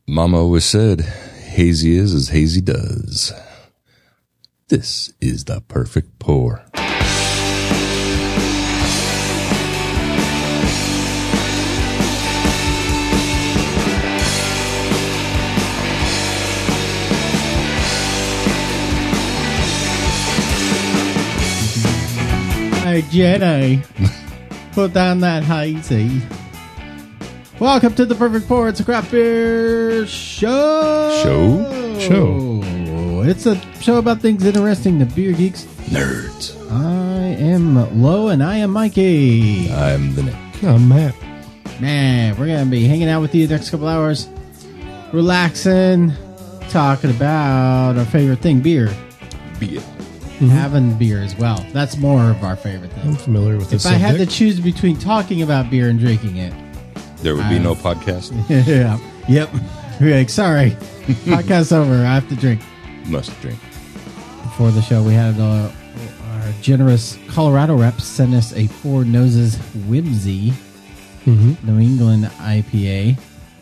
Mama always said, hazy is as hazy does. This is the perfect pour. Hey, Jenny, put down that hazy. Welcome to the Perfect Pour. It's a craft beer show. It's a show about things interesting to beer geeks. Nerds. I am Lo, and I am Mikey. I'm the Nick. I'm Matt. Man, we're going to be hanging out with you the next couple hours. Relaxing. Talking about our favorite thing, beer. Beer. Having beer as well. That's more of our favorite thing. I'm familiar with this If I had to subject. choose between talking about beer and drinking it. There would be no podcast. Yeah. Yep. You're like, sorry. Podcast's over. I have to drink. Must drink. Before the show, we had our generous Colorado reps send us a Four Noses Whimsy New England IPA.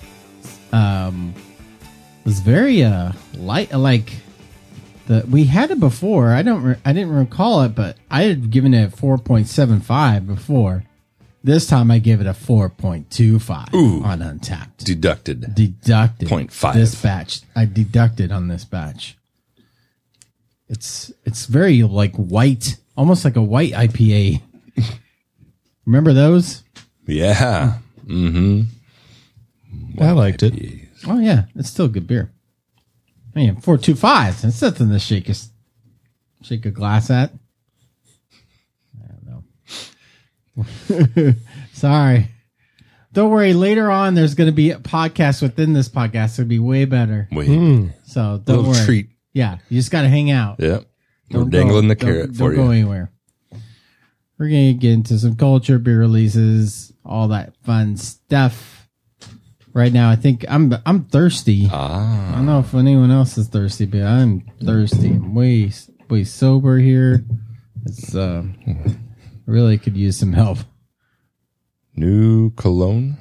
It was very light. Like we had it before. I didn't recall it, but I had given it 4.75 before. This time I gave it a 4.25 on Untapped. Deducted. 0.5. This batch. I deducted on this batch. It's very like white, almost like a white IPA. Remember those? Yeah. Mm-hmm. I liked it. Oh yeah, it's still good beer. I mean, 4.25. That's nothing to shake a glass at. I don't know. Sorry. Don't worry. Later on, there's going to be a podcast within this podcast. It'll be way better. Wait. So don't worry. Treat. Yeah, you just got to hang out. Yep. We're Don't dangling go- the carrot for don't go you. anywhere. We're going to get into some culture, beer releases, all that fun stuff. Right now, I think I'm thirsty. I don't know if anyone else is thirsty, but I'm thirsty. I'm way sober here. It's really could use some help. New cologne.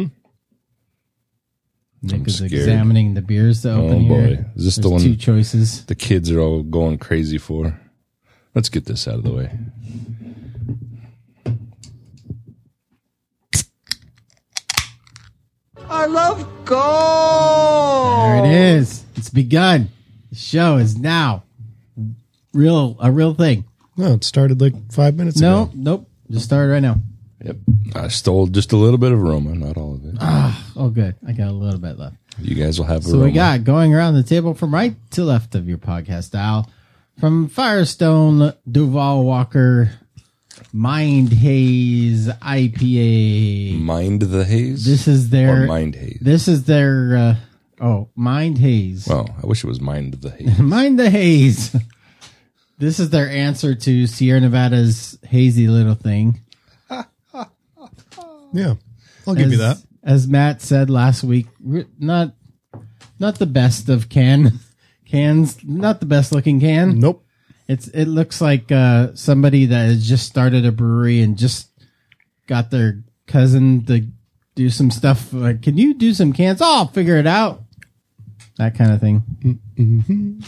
Nick is scared. examining the beers to open here. Boy. Is this the There's one two choices? the kids are all going crazy for? Let's get this out of the way. I love gold. There it is. It's begun. The show is now a real thing. No, it started like 5 minutes ago. Nope. Just started right now. Yep. I stole just a little bit of aroma, not all of it. Oh, good. I got a little bit left. You guys will have So aroma. we got going around the table from right to left of your podcast dial. From Firestone, Duval Walker, Mind Haze IPA. Mind the Haze? This is Or their Mind Haze? This is their Mind Haze. Well, I wish it was Mind the Haze. Mind the Haze. This is their answer to Sierra Nevada's hazy little thing. Yeah, I'll give you that. As Matt said last week, not the best of cans, not the best looking can. Nope. It looks like somebody that has just started a brewery and just got their cousin to do some stuff. Like, can you do some cans? Oh, I'll figure it out. That kind of thing.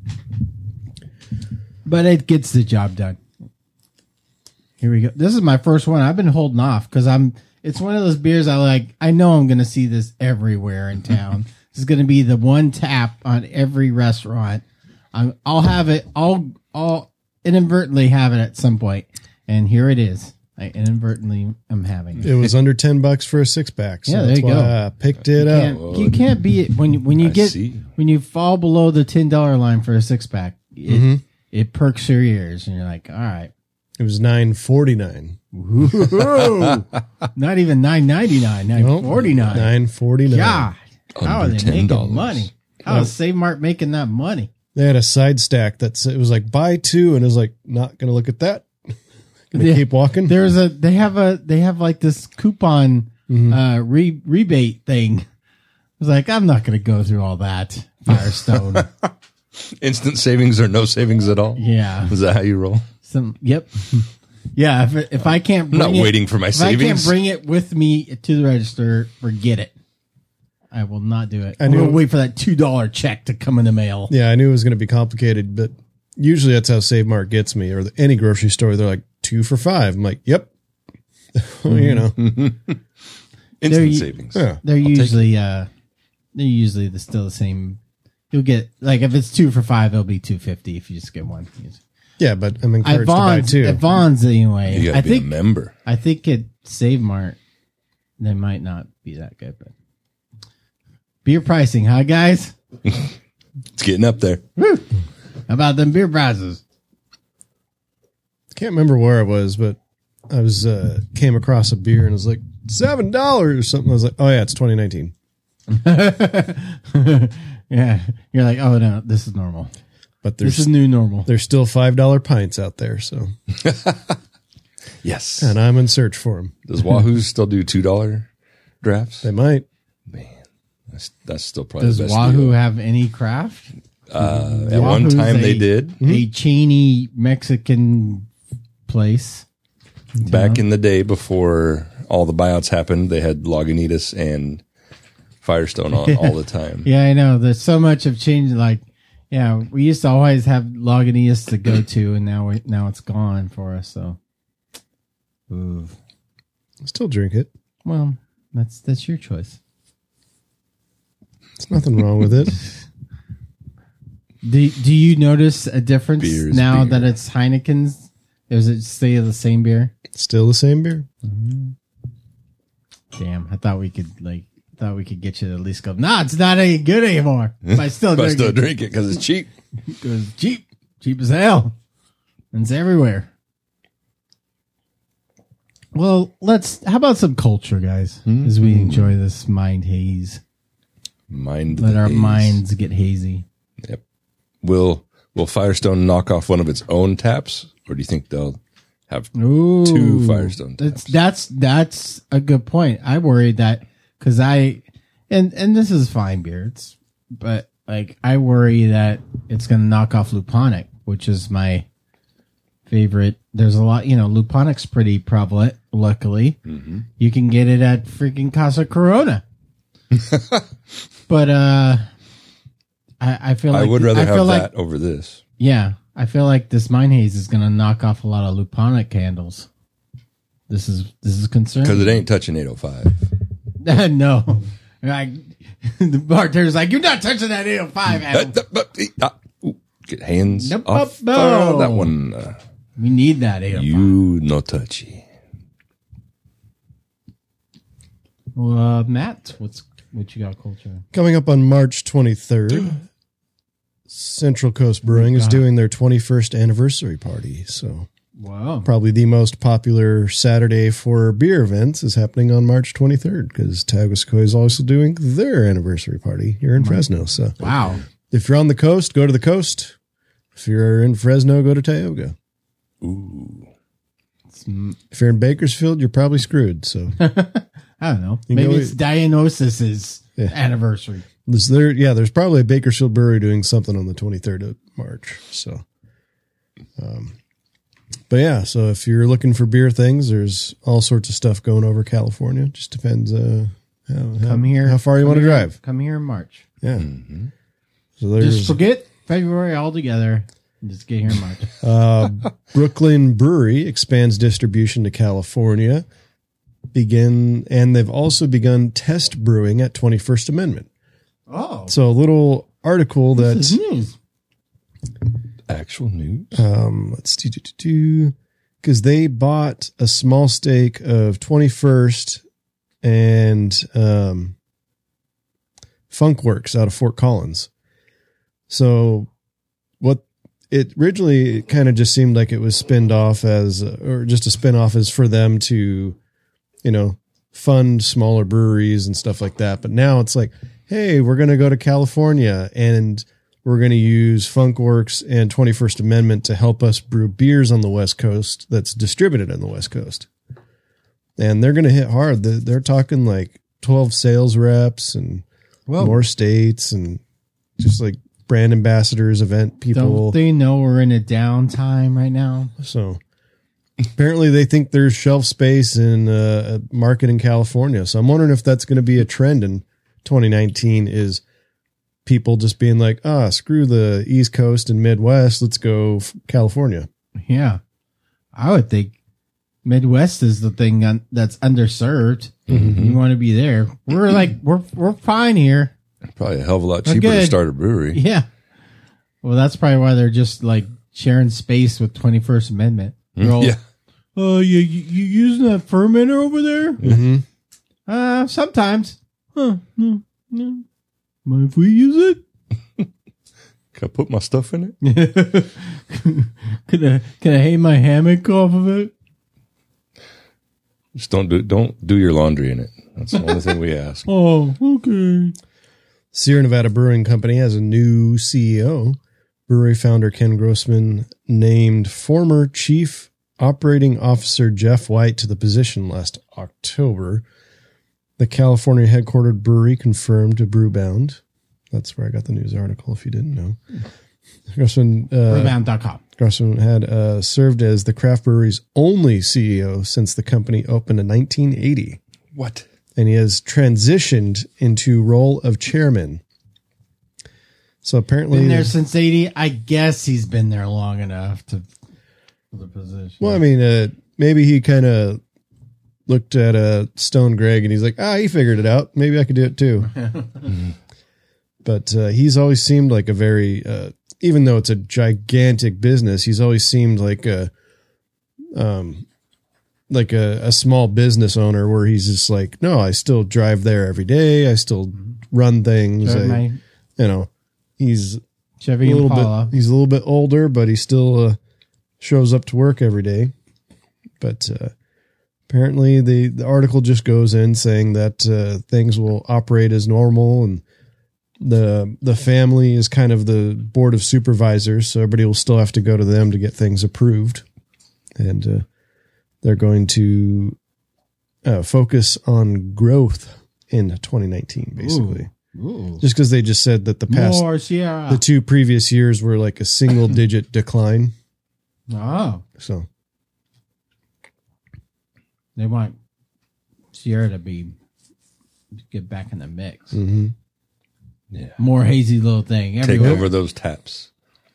But it gets the job done. Here we go. This is my first one. I've been holding off because it's one of those beers I like. I know I'm going to see this everywhere in town. This is going to be the one tap on every restaurant. I'll have it. I'll inadvertently have it at some point. And here it is. I inadvertently am having it. It was under $10 for a 6-pack. So Yeah, there that's you why go. I picked it up. You can't beat it when you see. when you fall below the $10 line for a 6-pack. It perks your ears, and you're like, all right. It was $9.49. Ooh, not even $9.99, $9.49. $9.49. God, how are Under they $10. making money? How is Save Mart making that money? They had a side stack that it was like buy two, and it was like not gonna look at that. Gonna Yeah. keep walking. They have like this coupon rebate thing. I was like, I'm not going to go through all that. Firestone, Instant savings or no savings at all? yeah. Is that how you roll? Yep. Yeah, if I can't I'm not bring it, waiting for my if I can't savings. bring it with me to the register, forget it. I will not do it. I I'm knew- going to wait for that $2 check to come in the mail. Yeah, I knew it was going to be complicated, but usually that's how Save Mart gets me, or any grocery store. They're like 2 for $5. I'm like, yep. You know, Instant savings. yeah. They're usually still the same. You'll get like if it's 2 for $5, it'll be $2.50 if you just get one. Yeah, but I'm At encouraged to buy Vaughn's, two. at Vaughn's anyway. You got to be a member. I think at Save Mart, they might not be that good, but beer pricing, huh, guys? It's getting up there. How about them beer prices? Can't remember where I was, but I was came across a beer and it was like $7 or something. I was like, oh yeah, it's 2019. Yeah, you're like, oh no, this is normal. But This is there's new normal. there's still $5 pints out there, so Yes. and I'm in search for them. Does Wahoo still do $2 drafts? They might. Man, that's still probably Does the best Wahoo deal. have any craft? At one Wahoo's time they a- did. A Cheney Mexican place. Back in the day before all the buyouts happened, they had Lagunitas and Firestone on all the time. Yeah, I know. There's so much of change. Like, yeah, we used to always have Lagunitas to go to, and now it's gone for us. So, ooh. Still drink it. Well, that's your choice. There's nothing wrong with it. Do you notice a difference Beer is now beer. that it's Heineken's? Does it stay the same beer? Still the same beer. Damn, I thought we could get you to at least go. Nah, it's not any good anymore. But I still But I drink still it. drink it because it's cheap. Because it's cheap as hell, and it's everywhere. Well, how about some culture, guys, as we enjoy this mind haze. Mind Let the our haze. minds get hazy. Yep. Will Firestone knock off one of its own taps, or do you think they'll have Ooh, 2 Firestone taps? That's a good point. I worried that because and this is fine beer, but like I worry that it's going to knock off Luponic, which is my favorite. There's a lot, Luponic's pretty prevalent. Luckily, you can get it at freaking Casa Corona. But I feel like I would rather have like, that over this. Yeah, I feel like this Mind Haze is going to knock off a lot of Luponic candles. This is concerning. Because it ain't touching 805. No. Like, the bartender's like, you're not touching that 805, Adam. Get hands Nope, off no. that one. We need that 805. You no touchy. Well, Matt, what you got culture? Coming up on March 23rd, Central Coast Brewing is doing their 21st anniversary party. So Wow. probably the most popular Saturday for beer events is happening on March 23rd because Tagascoy is also doing their anniversary party here in Fresno. So Wow. if you're on the coast, go to the coast. If you're in Fresno, go to Tioga. Ooh. If you're in Bakersfield, you're probably screwed. So I don't know. You Maybe know it's Dionysus's Yeah. anniversary. there's probably a Bakersfield brewery doing something on the 23rd of March. So, but yeah, so if you're looking for beer things, there's all sorts of stuff going over California. Just depends how far you want to drive. Come here in March. Yeah. So there's Just forget February altogether and just get here in March. Brooklyn Brewery expands distribution to California. And they've also begun test brewing at 21st Amendment. Oh. So a little article This that is news. Actual news? let's do because they bought a small stake of 21st and Funkworks out of Fort Collins. So what it originally kind of just seemed like it was spinned off as, or just a spin off as for them to, fund smaller breweries and stuff like that. But now it's like, hey, we're going to go to California and we're going to use Funkworks and 21st Amendment to help us brew beers on the West Coast that's distributed on the West Coast. And they're going to hit hard. They're talking like 12 sales reps and more states and just like brand ambassadors, event people. Don't they know we're in a downtime right now? So apparently they think there's shelf space in a market in California. So I'm wondering if that's going to be a trend in 2019 is people just being like, screw the East Coast and Midwest. Let's go California. Yeah. I would think Midwest is the thing that's underserved. Mm-hmm. You want to be there. We're fine here. Probably a hell of a lot We're cheaper to good. start a brewery. Yeah. Well, that's probably why they're just like sharing space with 21st Amendment. They're all, Yeah. you using that fermenter over there? Mm-hmm. Sometimes. No. Mind if we use it? Can I put my stuff in it? Can I hang my hammock off of it? Just don't do your laundry in it. That's the only thing we ask. Oh, okay. Sierra Nevada Brewing Company has a new CEO. Brewery founder Ken Grossman named former Chief Operating Officer Jeff White to the position last October. The California headquartered brewery confirmed to Brewbound. That's where I got the news article, if you didn't know. Grossman, Brewbound.com. Grossman had served as the craft brewery's only CEO since the company opened in 1980. What? And he has transitioned into role of chairman. So apparently, Been there since 80. I guess he's been there long enough for the position. well, I mean, maybe he kind of looked at Stone Greg and he's like, he figured it out. Maybe I could do it too. But he's always seemed like a very, even though it's a gigantic business, he's always seemed like a small business owner where he's just like, no, I still drive there every day. I still run things. He's Chevy a little Impala. bit, he's a little bit older, but he still shows up to work every day. But apparently the article just goes in saying that things will operate as normal, and the family is kind of the board of supervisors, so everybody will still have to go to them to get things approved. And they're going to focus on growth in 2019, basically. Ooh. Just because they just said that the past, More Sierra. the 2 previous years were like a single digit decline. Oh, So they want Sierra to get back in the mix. Yeah. More hazy little thing Take everywhere. over those taps.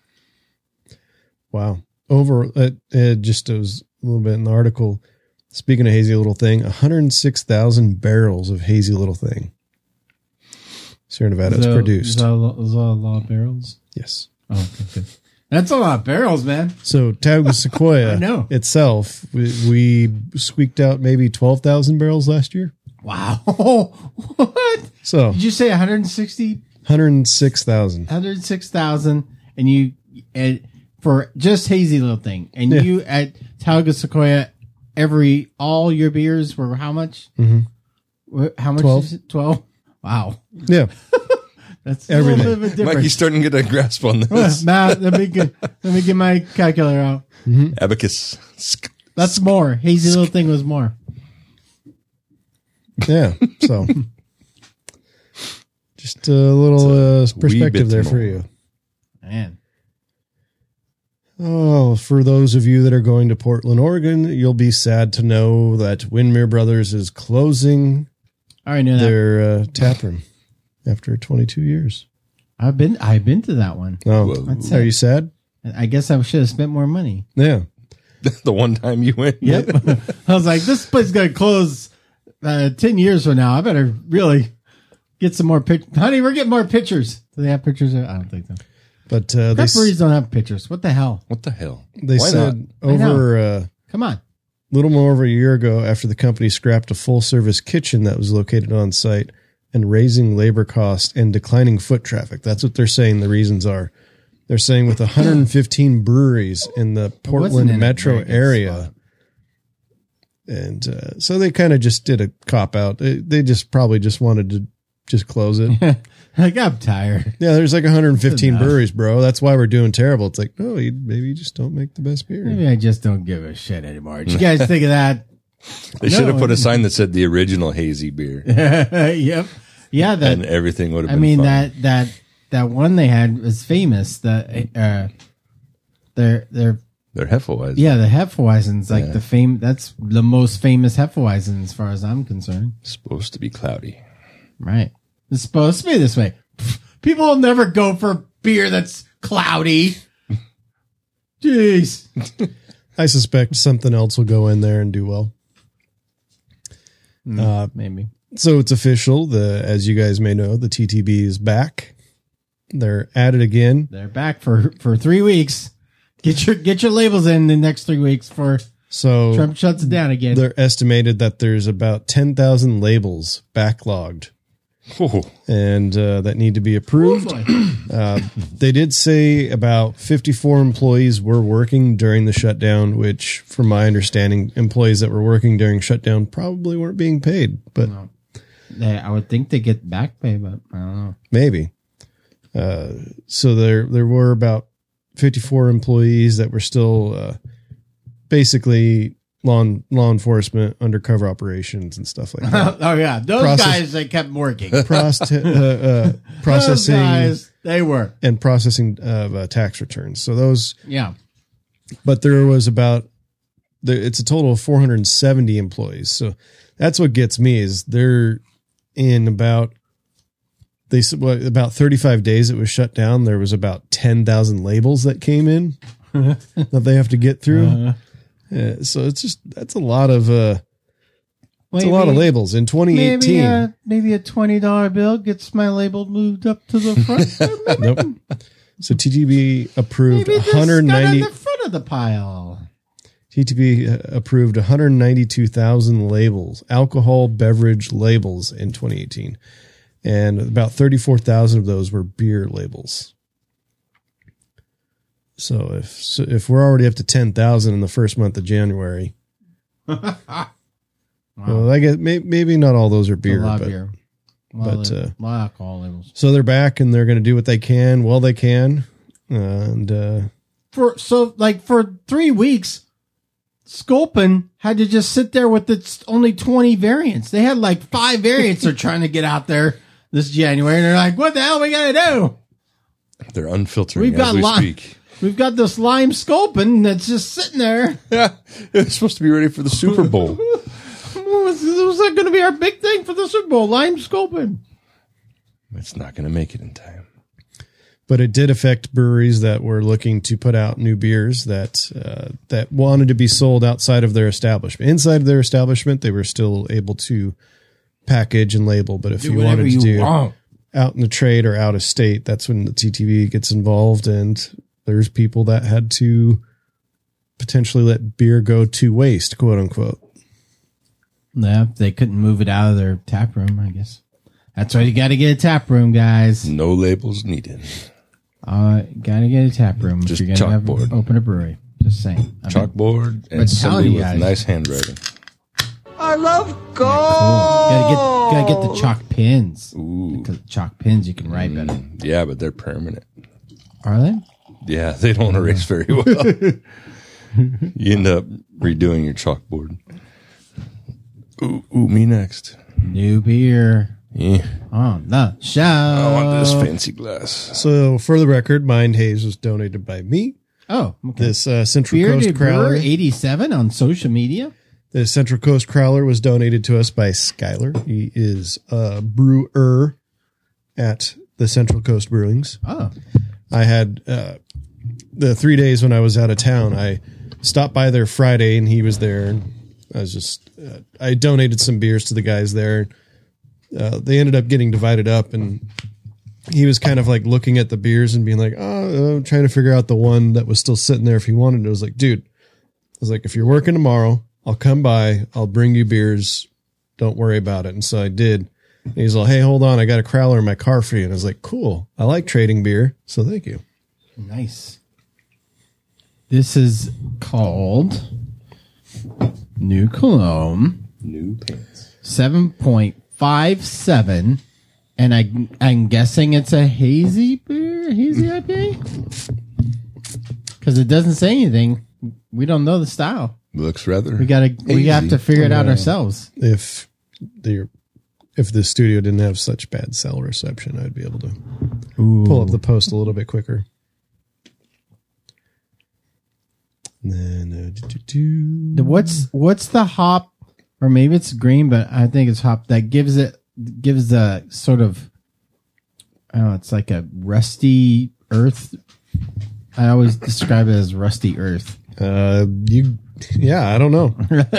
wow. Over it just was a little bit in the article. Speaking of Hazy Little Thing, 106,000 barrels of Hazy Little Thing. Sierra Nevada has produced. Is that a lot of barrels? Yes. Oh, okay, good. That's a lot of barrels, man. So Tioga Sequoia I know. itself, we squeaked out maybe 12,000 barrels last year. Wow. What? So Did you say 160? 106,000. 106,000 and for just Hazy Little Thing. And Yeah. you at Tioga Sequoia, all your beers were how much? Mm-hmm. How much 12. is it? 12? Wow. Yeah. That's Everything. a little bit of a difference. Mikey's starting to get a grasp on this. Matt, let me get my calculator out. Abacus. That's more. Hazy Little Thing was more. Yeah. So just a little perspective bit there more. for you. Man. Oh, for those of you that are going to Portland, Oregon, you'll be sad to know that Windmere Brothers is closing I already knew that. their tap room after 22 years. I've been to that one. Oh, Whoa. That's are it. you sad? I guess I should have spent more money. Yeah. The one time you went. Yep. I was like, this place is going to close 10 years from now. I better really get some more pictures. Honey, we're getting more pictures. Do they have pictures? I don't think so. But they, Craft breweries don't have pictures. What the hell? What the hell? they Why said not? I know. over a Come on. little more over a year ago, after the company scrapped a full service kitchen that was located on site and raising labor costs and declining foot traffic. That's what they're saying the reasons are. They're saying with 115 breweries in the wasn't Portland in a metro very good area. spot. And so they kind of just did a cop out. They just probably just wanted to just close it. Like, I'm tired. Yeah, there's like 115 Enough. breweries, bro. That's why we're doing terrible. It's like, no, maybe you just don't make the best beer. Maybe I just don't give a shit anymore. Did you guys think of that? They should have No. put a sign that said the original hazy beer, Yep. Yeah, and everything would have I been mean, fine. that one they had was famous. Their They're Hefeweizen. yeah, the Hefeweizen's like Yeah. that's the most famous Hefeweizen as far as I'm concerned. Supposed to be cloudy. Right. It's supposed to be this way. People will never go for beer that's cloudy. Jeez. I suspect something else will go in there and do well. Maybe. So it's official. As you guys may know, the TTB is back. They're at it again. They're back for 3 weeks. Get your labels in the next 3 weeks for So Trump shuts it down again. they're estimated that there's about 10,000 labels backlogged Oh, and that need to be approved. Oh, They did say about 54 employees were working during the shutdown, which, from my understanding, employees that were working during shutdown probably weren't being paid, but I would think they get back pay, but I don't know. maybe. So there were about 54 employees that were still basically law enforcement, undercover operations, and stuff like that. Oh yeah, those guys they kept working. Processing Those guys, they were. and processing of tax returns. So those, Yeah. but there was it's a total of 470 employees. So that's what gets me is they're in about 35 days it was shut down. There was about 10,000 labels that came in that they have to get through. So that's a lot of it's a lot of labels in 2018. Maybe a $20 bill gets my label moved up to the front. Nope. So TTB approved Maybe this 190. got on the front of the pile. TTB approved 192,000 labels, alcohol beverage labels in 2018. And about 34,000 of those were beer labels. So if we're already up to 10,000 in the first month of January, well, I guess maybe not all those are beer, A lot but of beer. A lot of alcohol labels. so they're back and they're going to do what they can. Well, they can. And For 3 weeks, Sculpin had to just sit there with its only 20 variants. They had like 5 variants they're trying to get out there this January, and they're like, "What the hell are we gonna do? they're unfiltering We've got as we lime. speak. We've got this lime Sculpin that's just sitting there. Yeah, it's supposed to be ready for the Super Bowl. Was that going to be our big thing for the Super Bowl? Lime Sculpin. It's not going to make it in time. but it did affect breweries that were looking to put out new beers that wanted to be sold outside of their establishment. Inside of their establishment, they were still able to package and label, but if you wanted to do out in the trade or out of state, that's when the TTB gets involved, and there's people that had to potentially let beer go to waste, quote unquote. Yeah, they couldn't move it out of their tap room, I guess. That's why you got to get a tap room, guys. No labels needed. Got to get a tap room Just if you're going to chalkboard. open a brewery. Just saying. Chalkboard I'm and somebody telling you with guys. nice handwriting. I love gold. Cool. Gotta get the chalk pins. Ooh. Because chalk pins you can write better. Yeah, but they're permanent. Are they? Yeah, they don't erase very well. You end up redoing your chalkboard. Ooh, me next. New beer Yeah. on the show. I want this fancy glass. So for the record, Mind Haze was donated by me. Oh, okay. This Central Bearded Coast Brewer Crowler. 87 on social media. The Central Coast Crowler was donated to us by Skylar. He is a brewer at the Central Coast Brewings. Oh, I had the 3 days when I was out of town. I stopped by there Friday, and he was there. And I was just I donated some beers to the guys there. They ended up getting divided up, and he was kind of like looking at the beers and being like, "Oh, I'm trying to figure out the one that was still sitting there if he wanted it." I was like, "Dude," I was like, "if you're working tomorrow, I'll come by. I'll bring you beers. Don't worry about it." And so I did. And he's like, "Hey, hold on. I got a Crowler in my car for you." And I was like, "Cool. I like trading beer. So thank you." nice. This is called New Cologne New pants. 7.57. And I'm guessing it's a hazy beer, hazy IPA? Because it doesn't say anything. We don't know the style. Looks rather. We have to figure it out ourselves. If the studio didn't have such bad cell reception, I'd be able to pull up the post a little bit quicker. And then What's the hop, or maybe it's green, but I think it's hop that gives the sort of Oh, it's like a rusty earth. I always describe it as rusty earth. I don't know.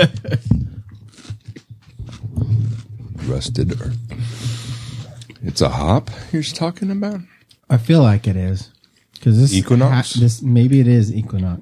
Rusted earth. It's a hop you're talking about? I feel like it is. Because this Equinox? Maybe it is Equinox.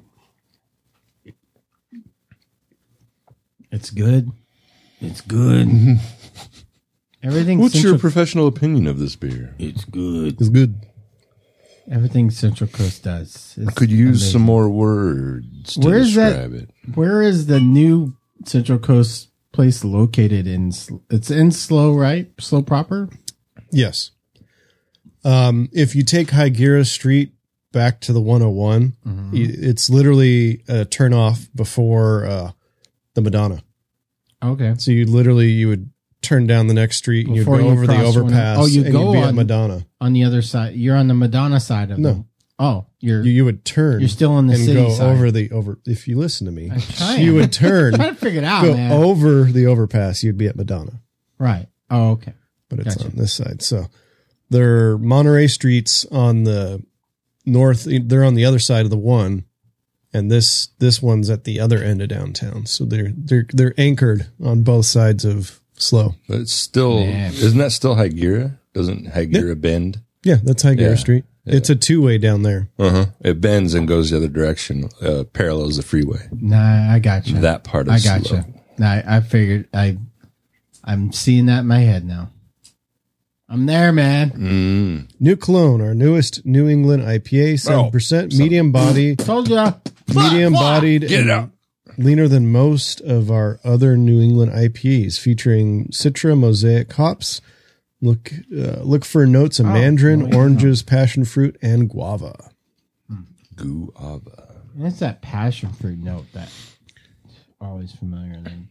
It's good. It's good. Everything. What's your professional opinion of this beer? It's good. It's good. Everything Central Coast does. I could use some more words to Where's describe it. Where is the new Central Coast place located in? It's in Slow, right? Slow proper? Yes. If you take Higuera Street back to the 101, it's literally a turnoff before the Madonna. Okay. So you would turn down the next street and Before you'd go you over the cross overpass. you and go you'd be at on Madonna. On the other side. You're on the Madonna side of No. them. Oh, You would turn. You're still on the and city go side. over. If you listen to me, I'm trying. you would turn, I'm trying to figure it out, go man. over the overpass. You'd be at Madonna, Right. Oh, okay. but it's Gotcha. on this side. So there are Monterey streets on the north. They're on the other side of the one, and this one's at the other end of downtown. So they're anchored on both sides of Slow. But it's still, Man. isn't that still Higuera? Doesn't Higuera bend? Yeah, that's Higuera Yeah. Street. It's a two-way down there. It bends and goes the other direction, parallels the freeway. Nah, I got you. That part of I got Slow. you. Nah, I figured. I'm seeing that in my head now. I'm there, man. New Cologne, our newest New England IPA, 7%, medium body, Told ya. medium bodied, Get it and out. leaner than most of our other New England IPAs, featuring Citra Mosaic hops. Look for notes of mandarin, oranges, passion fruit, and guava. Guava. That's that passion fruit note that always familiar. Then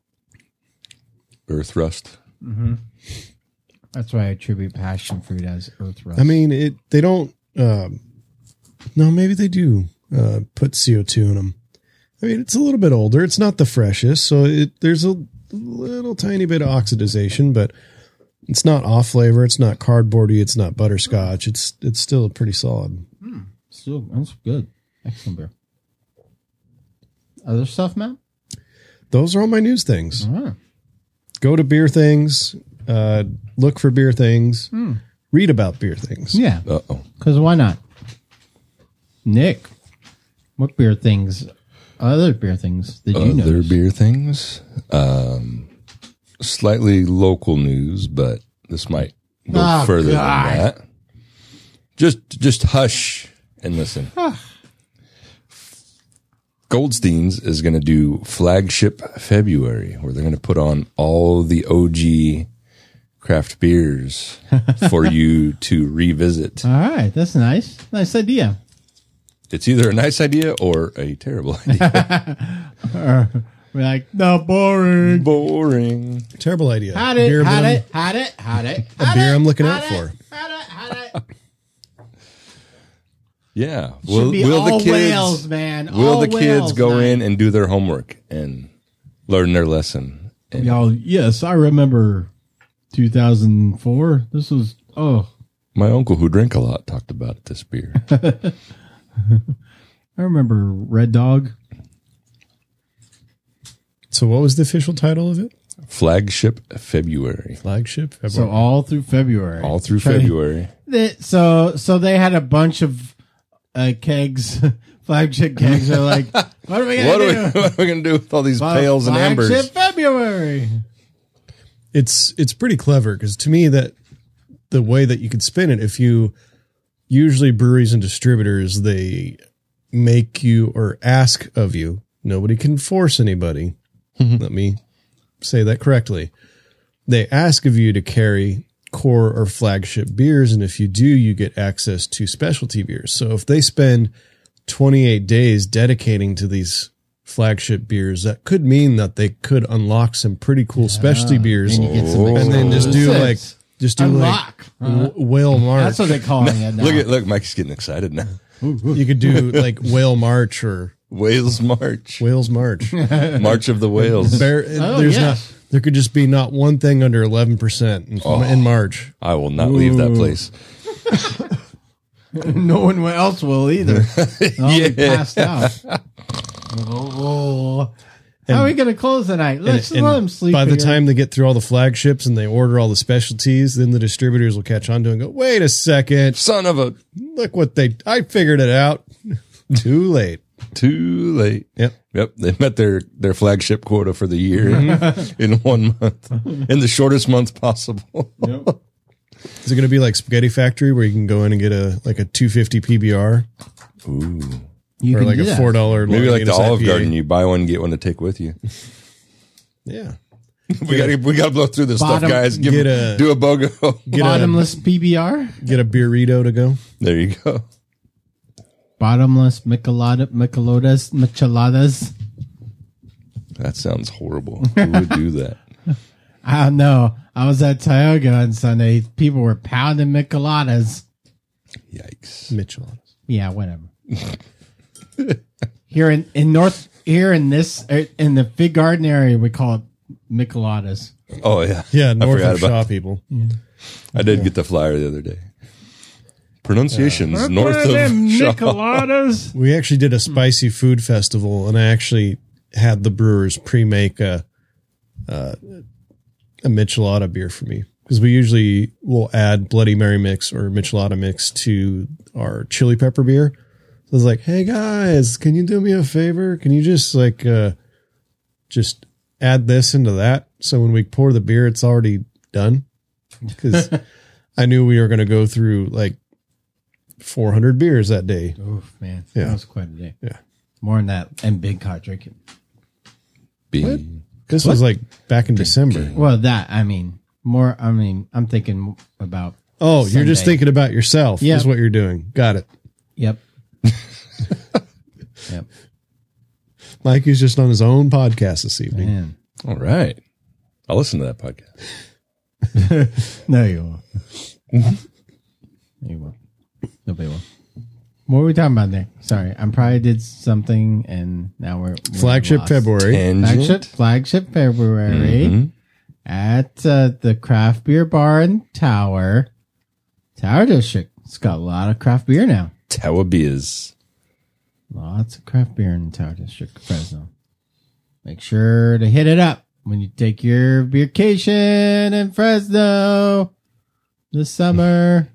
Earth rust. that's why I attribute passion fruit as earth rust. I mean, they don't. No, maybe they do put CO2 in them. I mean, it's a little bit older. It's not the freshest, so there's a little tiny bit of oxidization, but it's not off flavor. It's not cardboardy. It's not butterscotch. It's still pretty solid. Still, that's good. Excellent beer. Other stuff, man? Those are all my news things. Oh. Go to beer things. Look for beer things. Read about beer things. Yeah, Uh-oh. because why not? Nick, what beer things, other beer things did you know? Other beer things. Slightly local news, but this might go further than that. Just hush and listen. Goldstein's is going to do Flagship February, where they're going to put on all the OG craft beers for you to revisit. All right, that's nice. Nice idea. It's either a nice idea or a terrible idea. We're like, no, boring. Boring. Terrible idea. Had Beer it. A beer I'm looking out for. Yeah. Should be all whales, man. Will All the kids whales, go man. in and do their homework and learn their lesson? And Y'all, yes, I remember 2004. This was, my uncle, who drank a lot, talked about this beer. I remember Red Dog. So what was the official title of it? Flagship February. Flagship February. So all through February. All through February. So they had a bunch of kegs, flagship kegs. They're like, what are we What going are to we, do? what are we going to do with all these pails and Flagship embers? February. It's pretty clever because to me that the way that you could spin it, if you usually breweries and distributors, they make you or ask of you. Nobody can force anybody. Let me say that correctly. They ask of you to carry core or flagship beers, and if you do, you get access to specialty beers. So if they spend 28 days dedicating to these flagship beers, that could mean that they could unlock some pretty cool specialty beers, And you get some and then just do like Unlock. Whale March. That's what they're calling it now. Look, Mike's getting excited now. You could do like Whale March or Wales March. Whales March. March of the Whales. There could just be not one thing under 11% in March. I will not leave that place. No one else will either. They'll be passed out. Oh. How are we going to close tonight? Let's let them sleep. By the here. time they get through all the flagships and they order all the specialties, then the distributors will catch on to it and go, wait a second. Son of a Look what I figured it out. Too late. too late. Yep. Yep. They met their flagship quota for the year in 1 month, in the shortest month possible. Yep. Is it going to be like Spaghetti Factory where you can go in and get a 250 PBR Ooh. You or can like do a that. $4 Maybe like the Longinus Olive IPA? Garden, you buy one, get one to take with you. Yeah. We gotta blow through this Bottom- stuff, guys. get a- Do a BOGO. Bottomless PBR, Get a burrito to go. There you go. bottomless micheladas. That sounds horrible. Who would do that? I don't know. I was at Tioga on Sunday. People were pounding micheladas. Yikes. Michelada. Yeah, whatever. Here in the Fig Garden area, we call it micheladas. Oh yeah. Yeah, I north forgot of about Shaw people. I did get the flyer the other day. Pronunciations north of Shaw. micheladas. We actually did a spicy food festival, and I actually had the brewers pre-make a michelada beer for me, because we usually will add Bloody Mary mix or michelada mix to our chili pepper beer. So I was like, hey guys, can you do me a favor? Can you just just add this into that, so when we pour the beer, it's already done? Because I knew we were going to go through like 400 beers that day. Oof, man. Yeah. That was quite a day. Yeah. More than that, and big cod drinking. This was like back in December. Well, I'm thinking about. Oh, you're just Sunday. thinking about yourself. Yeah. Is what you're doing. Got it. Yep. Yep. Mike is just on his own podcast this evening. Man. All right. I'll listen to that podcast. No, you won't. You won't. Nobody will. What were we talking about there? Sorry, I probably did something, and now we're Flagship lost. February. Flagship February at the craft beer bar in Tower District. It's got a lot of craft beer now. Tower Beers. Lots of craft beer in Tower District, Fresno. Make sure to hit it up when you take your vacation in Fresno this summer.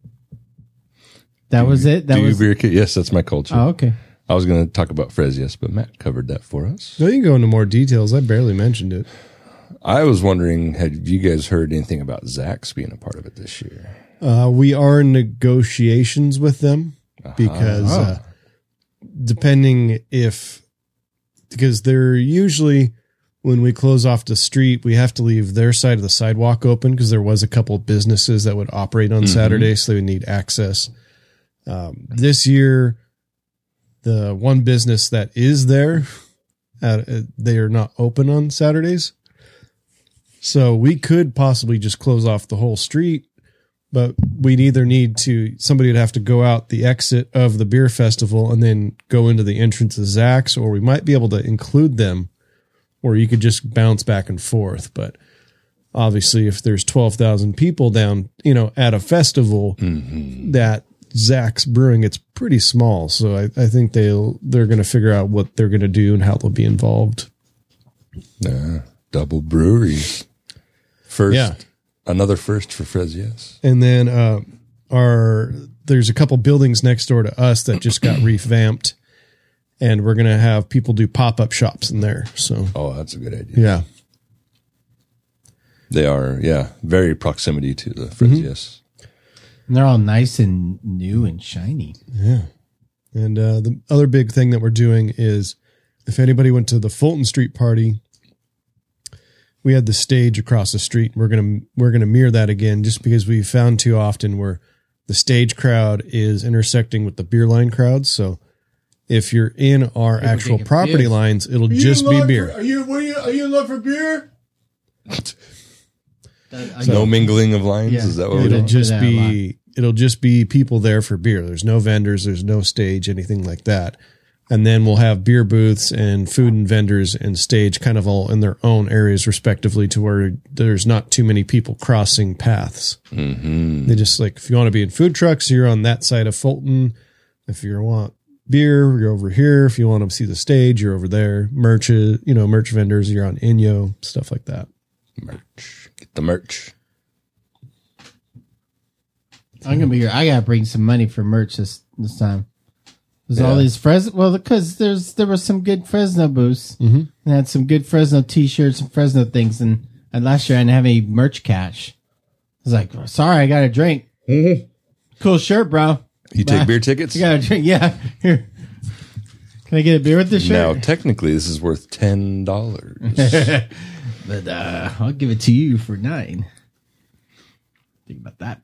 That was it. That was. beer kit? Yes, that's my culture. Oh, okay. I was going to talk about Fresias, but Matt covered that for us. No, you can go into more details. I barely mentioned it. I was wondering, have you guys heard anything about Zach's being a part of it this year? We are in negotiations with them because depending because they're usually, when we close off the street, we have to leave their side of the sidewalk open, because there was a couple of businesses that would operate on Saturday, so they would need access. This year, the one business that is there, they are not open on Saturdays. So we could possibly just close off the whole street, but we'd either somebody would have to go out the exit of the beer festival and then go into the entrance of Zach's, or we might be able to include them, or you could just bounce back and forth. But obviously, if there's 12,000 people down, at a festival, that Zach's Brewing, it's pretty small. So I think they're going to figure out what they're going to do and how they'll be involved. Double breweries. First, Yeah. Another first for Fresias. And then there's a couple buildings next door to us that just got revamped, and we're going to have people do pop-up shops in there. So Oh, that's a good idea. yeah. They are, very proximity to the Fresias. And they're all nice and new and shiny. Yeah. And the other big thing that we're doing is, if anybody went to the Fulton Street party, we had the stage across the street. We're gonna mirror that again, just because we found too often where the stage crowd is intersecting with the beer line crowd. So if you're in our actual think it's property beers. lines, it'll just be beer. Are you in love for beer? No mingling of lines? Yeah. Is that what we're It'll doing? just be people there for beer. There's no vendors. There's no stage, anything like that. And then we'll have beer booths and food and vendors and stage kind of all in their own areas respectively to where there's not too many people crossing paths. Mm-hmm. They just like, if you want to be in food trucks, you're on that side of Fulton. If you want beer, you're over here. If you want to see the stage, you're over there. Merch vendors, you're on Inyo, stuff like that. Merch. Get the merch. I'm gonna be here. I gotta bring some money for merch this time. There's all these Fresno. Well, because there was some good Fresno booths and had some good Fresno T-shirts and Fresno things. And last year I didn't have any merch cash. I was like, sorry, I got a drink. Mm-hmm. Cool shirt, bro. You take beer tickets? You got a drink? Yeah. Here. Can I get a beer with this shirt? Now, technically, this is worth $10. But I'll give it to you for $9. Think about that.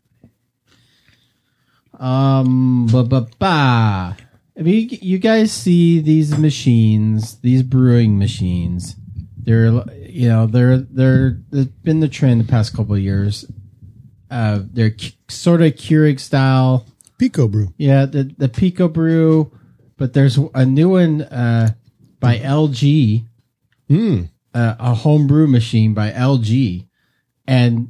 If you guys see these machines, these brewing machines, they've been the trend the past couple of years. They're sort of Keurig style. Pico Brew. Yeah, the Pico Brew, but there's a new one by LG. A home brew machine by LG, and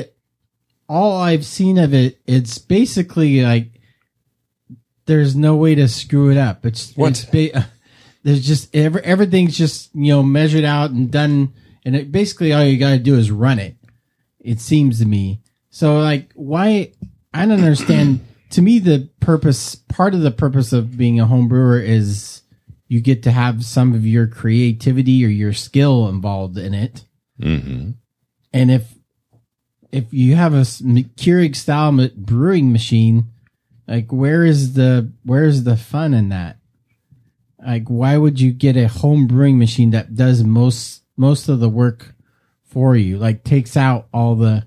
all I've seen of it, it's basically like there's no way to screw it up. There's just everything's just measured out and done, and basically all you got to do is run it. It seems to me. So like, why? I don't understand. To me, part of the purpose of being a home brewer is you get to have some of your creativity or your skill involved in it. Mm-hmm. And if you have a Keurig style brewing machine, like where is the fun in that? Like, why would you get a home brewing machine that does most of the work for you? Like takes out the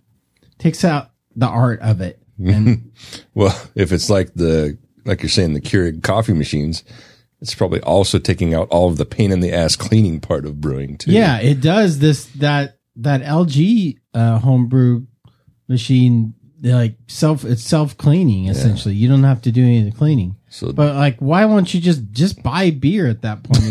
art of it. And well, if it's like you're saying, the Keurig coffee machines, it's probably also taking out all of the pain in the ass cleaning part of brewing too. Yeah, it does that LG homebrew machine, it's self cleaning essentially. Yeah. You don't have to do any of the cleaning. So, but like, why won't you just buy beer at that point?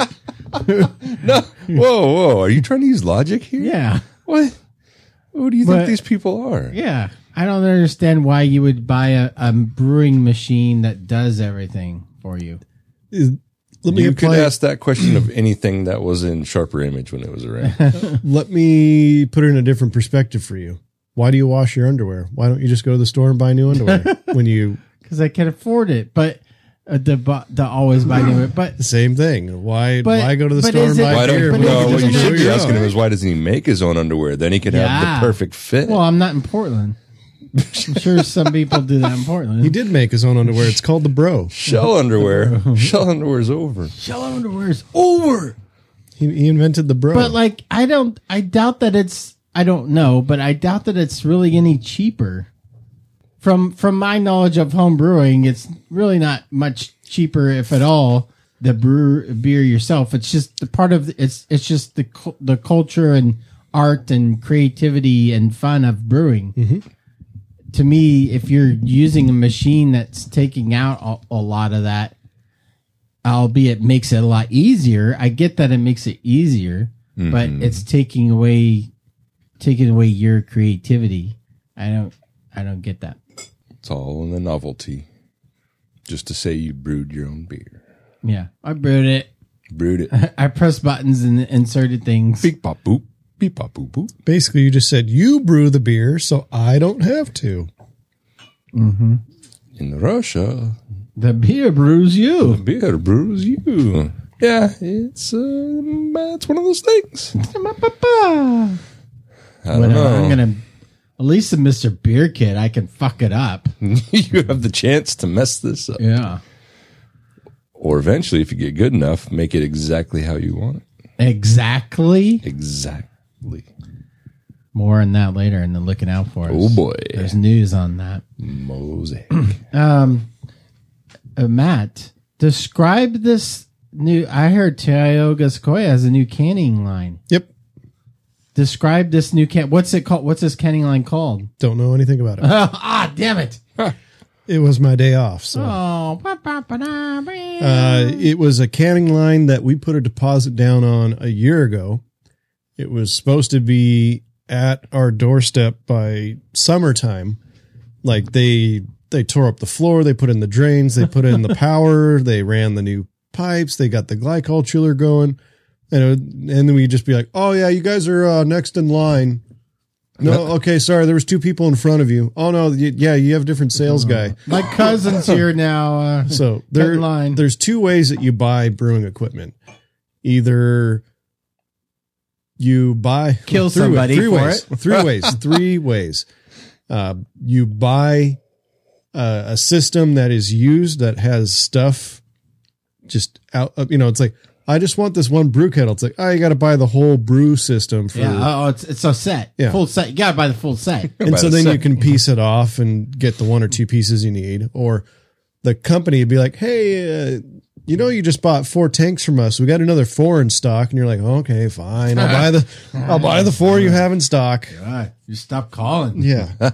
No, whoa! Are you trying to use logic here? Yeah. What? Who do you think these people are? Yeah, I don't understand why you would buy a brewing machine that does everything for you. You could ask that question of anything that was in Sharper Image when it was around. Let me put it in a different perspective for you. Why do you wash your underwear? Why don't you just go to the store and buy new underwear Because I can afford it, but the always buy new. But same thing. Why go to the store and buy beer? What you should be asking him is, why doesn't he make his own underwear? Then he could have the perfect fit. Well, I'm not in Portland. I'm sure some people do that in Portland. He did make his own underwear. It's called the Bro. Shell underwear. Shell underwear's over. Shell underwear's over. He invented the Bro. But like, I doubt that I don't know, but I doubt that it's really any cheaper. From my knowledge of home brewing, it's really not much cheaper, if at all, the beer yourself. It's just the part of it's just the culture and art and creativity and fun of brewing. Mm-hmm. To me, if you're using a machine that's taking out a lot of that, albeit makes it a lot easier. I get that it makes it easier, but it's taking away your creativity. I don't get that. It's all in the novelty. Just to say you brewed your own beer. Yeah, I brewed it. I pressed buttons and inserted things. Beep pop boop. Beep pop boop boop. Basically, you just said you brew the beer, so I don't have to. Mm-hmm. In Russia, the beer brews you. The beer brews you. Yeah, it's one of those things. I don't know. I'm gonna. At least in Mr. Beer Kid, I can fuck it up. You have the chance to mess this up. Yeah. Or eventually, if you get good enough, make it exactly how you want it. Exactly? Exactly. More on that later and then looking out for us. Oh, boy. There's news on that. Mosaic. Matt, describe this new... I heard Tioga Sequoia has a new canning line. Yep. Describe this new can. What's it called? What's this canning line called? Don't know anything about it. Damn it! It was my day off. So Oh, it was a canning line that we put a deposit down on a year ago. It was supposed to be at our doorstep by summertime. Like they tore up the floor, they put in the drains, they put in the power, they ran the new pipes, they got the glycol chiller going, and then we'd just be like, "Oh yeah, you guys are next in line." No, okay, sorry, there was 2 people in front of you. Oh no, you have a different sales guy. my cousin's here now. So in line. there's 2 ways that you buy brewing equipment. Either you buy Kill somebody three for ways, it. 3 ways, 3 ways. You buy a system that is used that has stuff just out. It's like, I just want this one brew kettle. It's like, oh, you got to buy the whole brew system for. Yeah. Oh, it's a set. Yeah. Full set. You gotta buy the full set. And so then you can piece it off and get the 1 or 2 pieces you need. Or the company would be like, hey, you just bought 4 tanks from us. We got another 4 in stock. And you're like, okay, fine. I'll buy the 4 you have in stock. God, you stop calling. Yeah.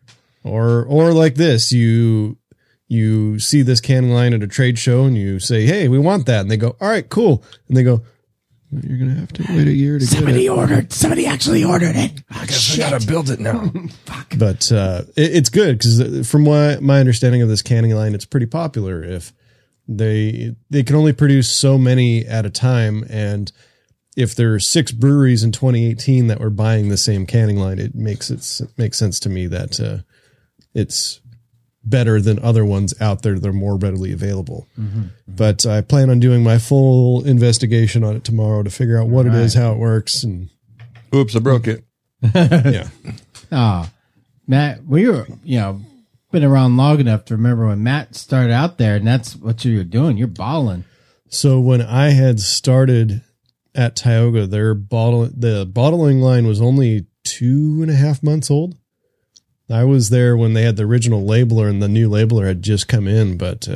Or like this, you see this canning line at a trade show and you say, hey, we want that. And they go, all right, cool. And they go, you're going to have to wait a year to get it. Somebody actually ordered it. I guess I gotta build it now. But it's good because from my understanding of this canning line, it's pretty popular. If they can only produce so many at a time, and if there are 6 breweries in 2018 that were buying the same canning line, it makes sense to me that it's better than other ones out there that are more readily available. But I plan on doing my full investigation on it tomorrow to figure out what it is, how it works, and Oops, I broke it. yeah. Oh, Matt, we were, been around long enough to remember when Matt started out there, and that's what you were doing. You're balling. So when I had started at Tioga, the bottling line was only 2.5 months old. I was there when they had the original labeler and the new labeler had just come in, but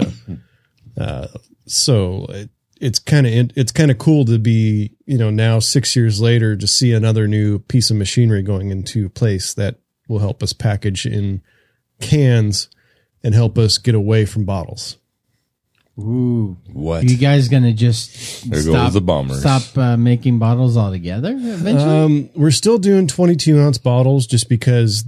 so it's kind of cool to be, now 6 years later to see another new piece of machinery going into place that will help us package in cans and help us get away from bottles. Ooh. What? Are you guys going to just There goes the bombers. stop making bottles altogether eventually? We're still doing 22-ounce bottles just because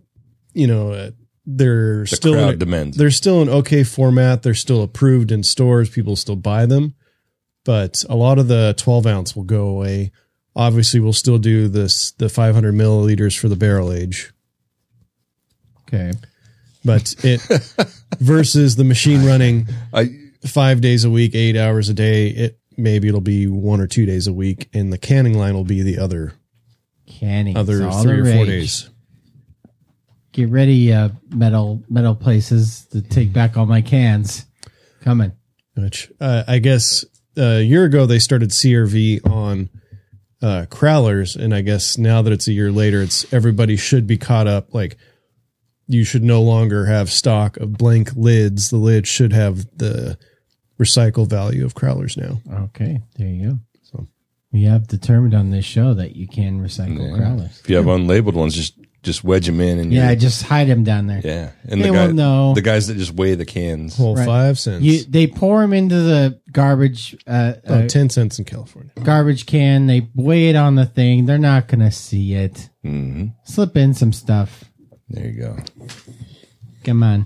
they're still crowd demands. They're still an okay format. They're still approved in stores. People still buy them, but a lot of the 12-ounce will go away. Obviously, we'll still do the 500 milliliters for the barrel age. Okay. But it versus the machine running 5 days a week, 8 hours a day, maybe it'll be 1 or 2 days a week, and the canning line will be the other Canning. 3 or 4 days. Get ready, metal places, to take back all my cans. Coming. Which I guess a year ago they started CRV on crowlers, and I guess now that it's a year later, everybody should be caught up. Like, you should no longer have stock of blank lids. The lid should have the recycle value of crowlers now. Okay, there you go. So we have determined on this show that you can recycle crowlers. If you have unlabeled ones, just wedge them in and Yeah, just hide them down there. yeah. And They won't know. the guys that just weigh the cans. whole Right. 5 cents. They pour them into the garbage 10 cents in California. garbage can. They weigh it on the thing. They're not going to see it. Mm-hmm. Slip in some stuff. There you go. Come on.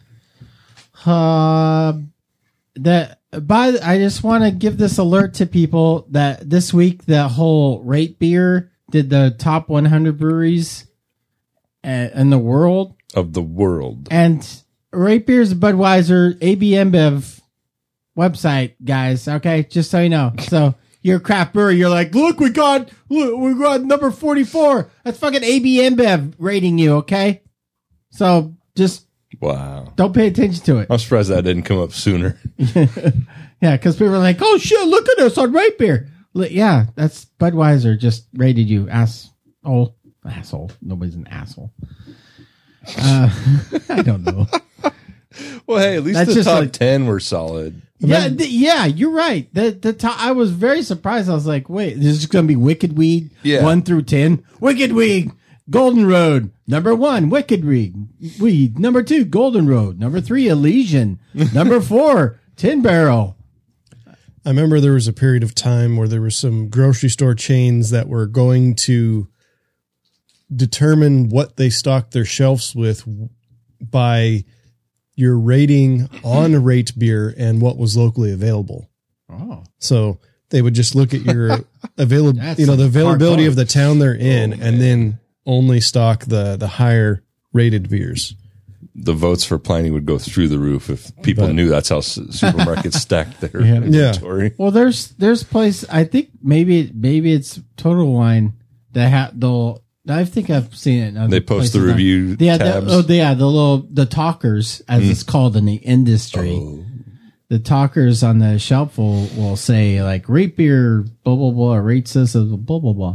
I just want to give this alert to people that this week the whole Rate Beer did the top 100 breweries in the world, Of the world. and Rate Beer is a Budweiser AB InBev website, guys. Okay, just so you know. So you're a craft brewer, you're like, look, we got number 44. That's fucking AB InBev rating you. Okay, so just Wow. don't pay attention to it. I'm surprised that didn't come up sooner. Yeah, because people are like, oh shit, look at us on Rate Beer. Yeah, that's Budweiser just rated you. Asshole. Nobody's an asshole. I don't know. Well, hey, at least That's the just top like- 10 were solid. Yeah, you're right. The top, I was very surprised. I was like, wait, this is going to be Wicked Weed 1 through 10. Wicked Weed, Golden Road, Number 1, Wicked Weed. Number 2, Golden Road. Number 3, Elysian. Number 4, Tin Barrel. I remember there was a period of time where there were some grocery store chains that were going to determine what they stocked their shelves with by your rating on Rate Beer and what was locally available. Oh. So they would just look at your the availability hardcore. of the town they're in, and then only stock the higher rated beers. The votes for Pliny would go through the roof if people knew that's how supermarkets stacked their Yeah. inventory. Well, there's place. I think maybe it's Total Wine that I think I've seen it. In other They post the places. review tabs. The talkers, as it's called in the industry. Oh. The talkers on the shelf will say like rate beer, blah blah blah, or rate this, blah blah blah.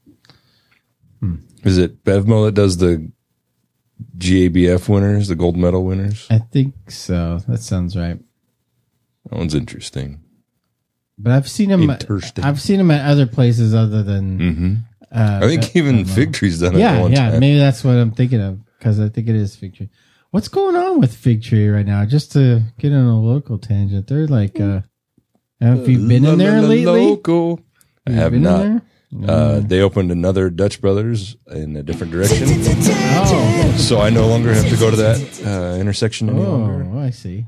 Is it Bevmo that does the GABF winners, the gold medal winners? I think so. That sounds right. That one's interesting. But I've seen them. Interesting. I've seen them at other places other than. I think even Fig Tree's done it Yeah, one time. maybe that's what I'm thinking of because I think it is Fig Tree. What's going on with Fig Tree right now? Just to get on a local tangent, they're like, have you been in there lately? Local. I have been in not. there? They opened another Dutch Brothers in a different direction, Oh, so I no longer have to go to that intersection any longer. oh, I see.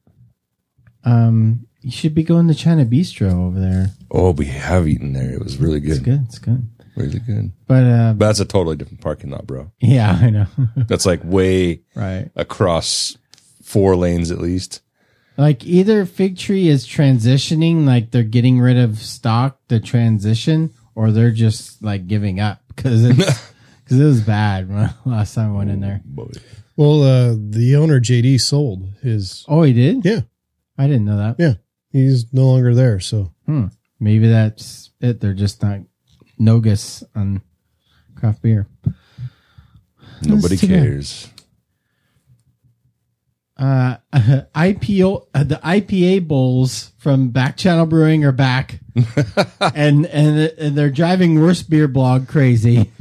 You should be going to China Bistro over there. Oh, we have eaten there. It was really good. It's good. It's good. Really good. But But that's a totally different parking lot, bro. yeah, I know. That's like way Right. across 4 lanes at least. Like either Fig Tree is transitioning, like they're getting rid of stock to transition, or they're just like giving up because it was bad when last time I went in there. Boy. Well, the owner JD sold his. Oh, he did? Yeah, I didn't know that. yeah, he's no longer there. So Maybe that's it. They're just not nogus on craft beer. Nobody too bad. cares. IPO the IPA bowls from Back Channel Brewing are back, and they're driving Worst Beer Blog crazy.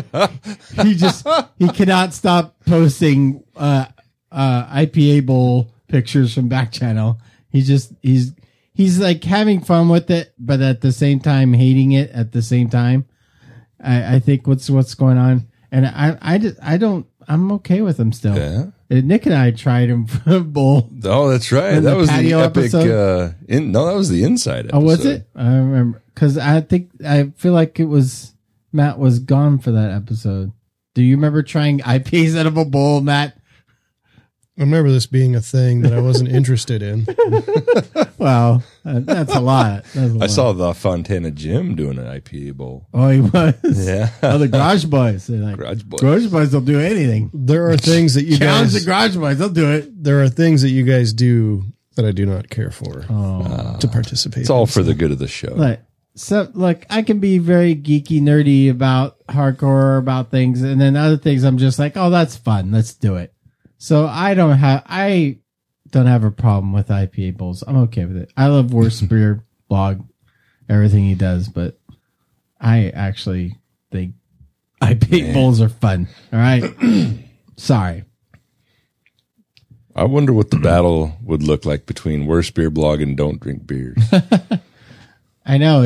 He cannot stop posting IPA bowl pictures from Back Channel. He's like having fun with it, but at the same time hating it. At the same time, I think what's going on, and I'm okay with him still. Yeah. Nick and I tried him for a bowl. Oh, that's right. In That the was the patio epic. episode? No, that was the inside episode. Oh, was it? I remember because I feel like it was Matt was gone for that episode. Do you remember trying IPAs out of a bowl, Matt? I remember this being a thing that I wasn't interested in. Wow, that's a lot. I saw the Fontana Jim doing an IPA bowl. Oh, he was. Yeah. Oh, the Garage Boys. They're like, Garage Boys. Garage Boys will do anything. There are things that you Challenge the guys. Garage Boys. They'll do it. There are things that you guys do that I do not care for to participate. It's all for the good of the show. Like, so, like, I can be very geeky, nerdy about hardcore, about things, and then other things I'm just like, oh, that's fun. Let's do it. So I don't have a problem with IPA bowls. I'm okay with it. I love Worst Beer Blog, everything he does, but I actually think IPA bowls are fun. All right. Sorry. I wonder what the battle would look like between Worst Beer Blog and Don't Drink Beers. I know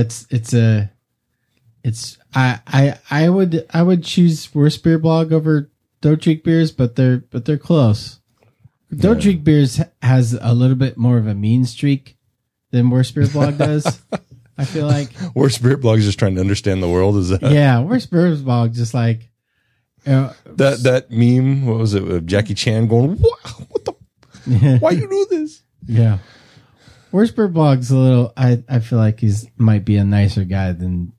I would choose Worst Beer Blog over Don't Drink Beers, but they're close. Don't Drink Beers has a little bit more of a mean streak than Worst Beer Blog does. I feel like. Worst Beer Blog is just trying to understand the world. Is that Yeah, Worst Beer Blog just like that meme? What was it? Of Jackie Chan going, what the? Why you do this? Yeah. Worst Beer Blog's a little. I feel like he's might be a nicer guy than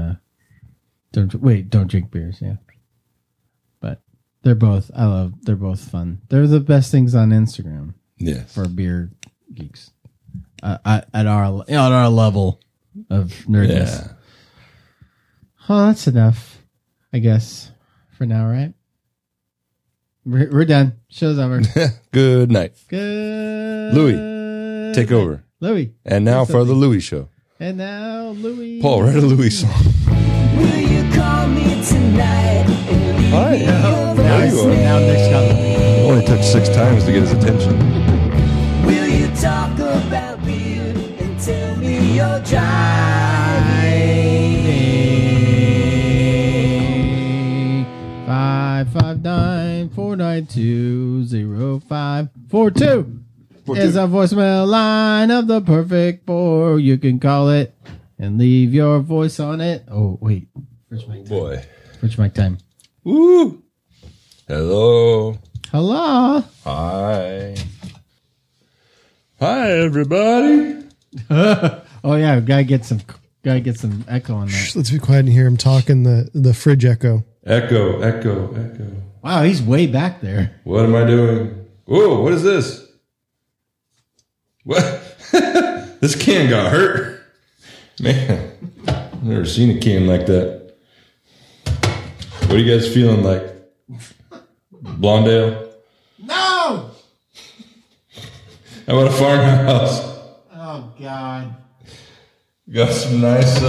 Don't Drink Beers. Yeah. They're both fun. They're the best things on Instagram Yes. for beer geeks at our level of nerdness. Yeah. Oh, that's enough, I guess, for now, right? We're done. Show's over. Good night. Good. Louis, take over. Louis. And now Say for the something. Louis show. And now Louis. Paul, write a Louis song. Will you call me tonight and Hi. Now, There you are. now Nick's got the Only took 6 times to get his attention. Will you talk about beer and tell me you're driving? 559-492-0542 is a voicemail line of the perfect four. You can call it and leave your voice on it. Oh, wait. First mic time. Boy. First mic time. Woo. Hello. Hello. Hi. Hi, everybody. Oh yeah, gotta get some echo on that. Let's be quiet and hear him talking the fridge echo. Echo, echo, echo. Wow, he's way back there. What am I doing? Whoa, what is this? What? This can got hurt. Man, I've never seen a can like that. What are you guys feeling like? Blondale? No! How about a farmhouse? Oh God. Got some nice,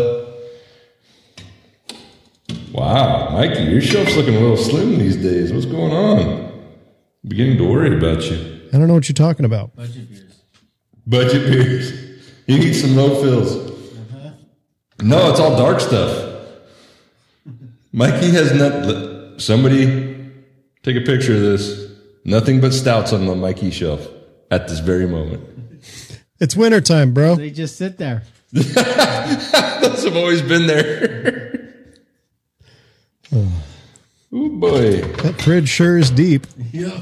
wow, Mikey, your shelf's looking a little slim these days. What's going on? I'm beginning to worry about you. I don't know what you're talking about. Budget beers. Budget beers. You need some low fills. No, it's all dark stuff. Mikey has not. Somebody take a picture of this. Nothing but stouts on the Mikey shelf at this very moment. It's wintertime, bro. They just sit there. Those have always been there. Oh boy. That fridge sure is deep. Yeah.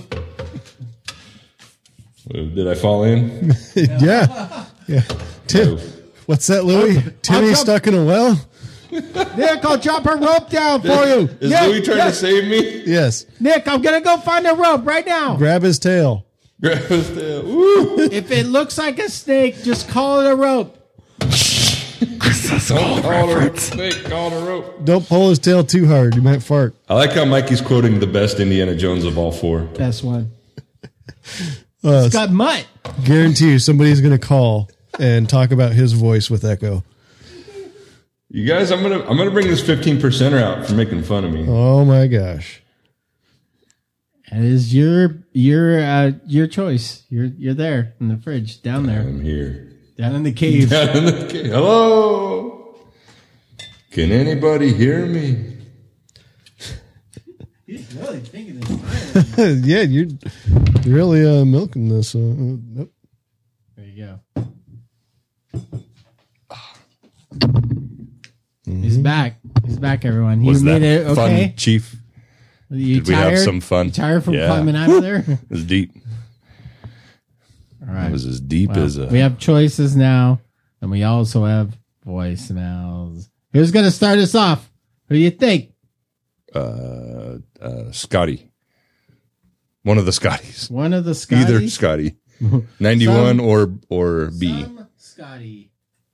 Did I fall in? Yeah. Tim, what's that, Louis? Timmy I'll stuck in a well? Nick, I'll drop a rope down for you. Is Nick, Louis trying to save me? Yes. Nick, I'm gonna go find a rope right now. Grab his tail. Grab his tail. Woo. If it looks like a snake, just call it a rope. Don't call it a snake, call it a rope. Don't pull his tail too hard. You might fart. I like how Mikey's quoting the best Indiana Jones of all four. Best one. It's got mutt. Guarantee you somebody's going to call and talk about his voice with echo. You guys, I'm gonna bring this 15%er out for making fun of me. Oh my gosh. That is your choice. You're there in the fridge, down there, I'm here. down in the cave. Hello? Can anybody hear me? He's really thinking this. Yeah, you're really milking this. Nope. There you go. He's back. He's back, everyone. Was you made that it okay? fun, Chief? You Did we have some fun? You tired from Yeah. climbing out of there? It was deep. All right. It was as deep Well, as a... we have choices now, and we also have voicemails. Who's going to start us off? Who do you think? Scotty. One of the Scotties. One of the Scotties? Either Scotty. 91 or B. Some Scotty.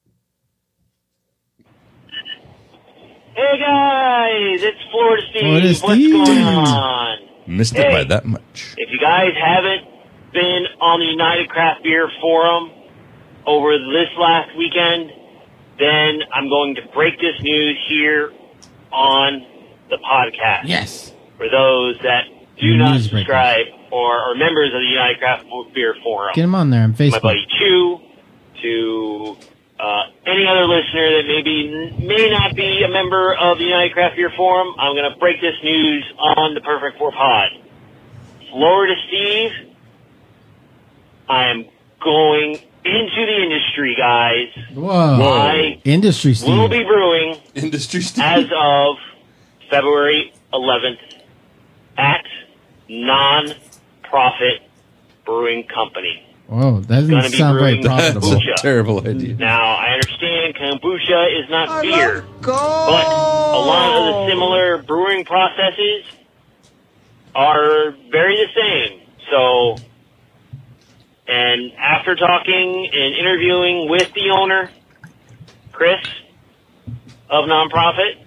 Hey guys, it's Florida Steve. Florida What's Steve. going on? Missed it by that much. If you guys haven't been on the United Craft Beer Forum over this last weekend, then I'm going to break this news here on the podcast. Yes. For those that do not News breakers. subscribe or are members of the United Craft Beer Forum. Get him on there on My Facebook. buddy Chew, to any other listener that may not be a member of the United Craft Beer Forum, I'm going to break this news on the Perfect Four Pod. Florida Steve, I am going into the industry, guys. Whoa. I Industry Steve. will be brewing Industry as of February 11th at Non-Profit Brewing Company. Whoa, that Gonna doesn't be sound very brewing profitable. kombucha. Terrible idea. Now, I understand kombucha is not beer, Go! but a lot of the similar brewing processes are very the same. So, and after talking and interviewing with the owner, Chris, of Nonprofit,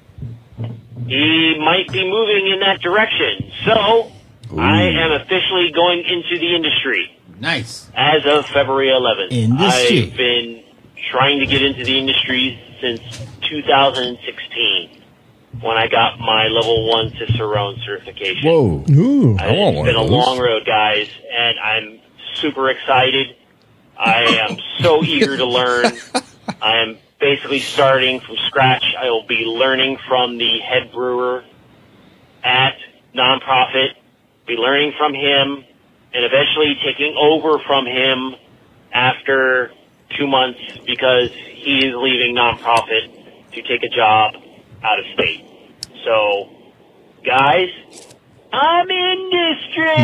he might be moving in that direction. So, I am officially going into the industry. Nice. As of February 11th. Industry. I've been trying to get into the industry since 2016. when I got my level 1 Cicerone certification. Whoa. Ooh. I want It's one been of a those. long road, guys, and I'm super excited. I am so eager to learn. I am basically starting from scratch. I will be learning from the head brewer at Nonprofit, be learning from him, and eventually taking over from him after 2 months because he is leaving Nonprofit to take a job out of state. So, guys, I'm in district.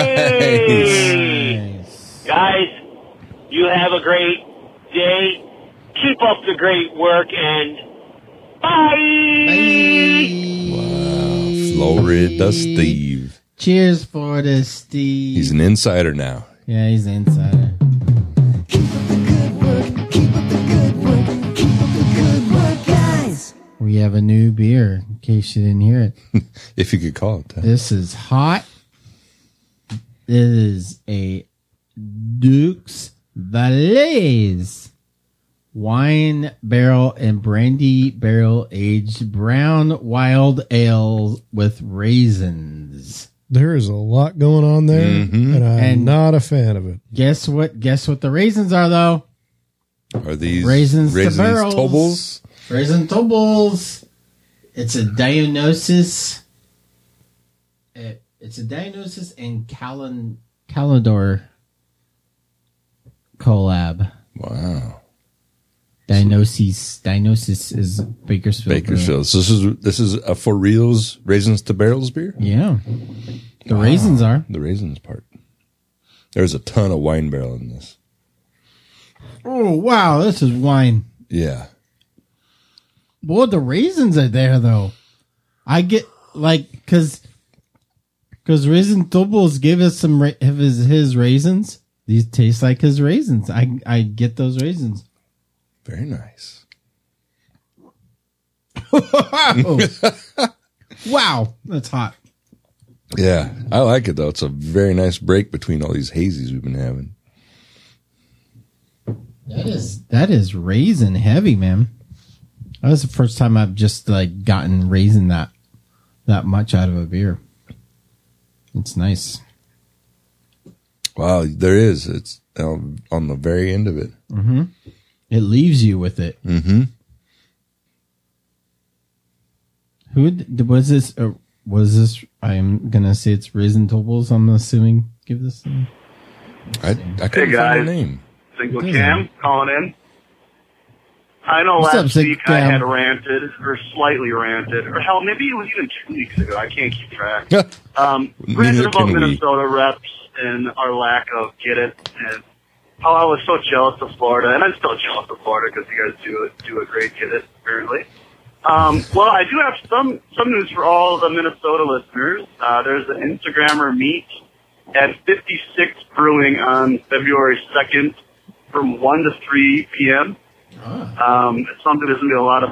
Nice. Guys, you have a great day. Keep up the great work and bye. Florida Steve. Cheers for the Steve. He's an insider now. Yeah, he's the insider. Keep up the good work. Keep up the good work. Keep up the good work, guys. We have a new beer, in case you didn't hear it. If you could call it that. This is hot. It is a Duke's Valais wine barrel and brandy barrel aged brown wild ale with raisins. There is a lot going on there, and I'm And- not a fan of it. Guess what? Guess what the raisins are, though? Are these Raisins to barrels. Tobles? Raisin Tobles. It's a Dionysus. It's a Dionysus and Calendar collab. Wow. Dionysus is Bakersfield. Bakersfield. So this is a for reals raisins to barrels beer? Yeah. The raisins are. The raisins part. There's a ton of wine barrel in this. Oh, wow. This is wine. Yeah. Boy, the raisins are there, though. I get, like, because Raisin Tobles gave us some of his raisins. These taste like his raisins. I get those raisins. Very nice. Wow. Wow. That's hot. Yeah. I like it though. It's a very nice break between all these hazies we've been having. That is raisin heavy, man. That was the first time I've just like gotten raisin that much out of a beer. It's nice. Wow, there is. It's on the very end of it. It leaves you with it. Mm-hmm. Was this? Was this? I'm gonna say it's Raisin Tobles. I'm assuming. Give this. I couldn't Hey, find guys. the name. Single Good. Cam calling in. I know What's up, last Single week I Cam? had ranted, or slightly ranted, or hell, maybe it was even 2 weeks ago. I can't keep track. Ranted Neither about can we. Minnesota reps and our lack of get it, and how I was so jealous of Florida, and I'm still jealous of Florida because you guys do a great get it, apparently. Well, I do have some news for all the Minnesota listeners. There's an Instagrammer meet at 56 Brewing on February 2nd from 1 to 3 p.m. It's something there's gonna be a lot of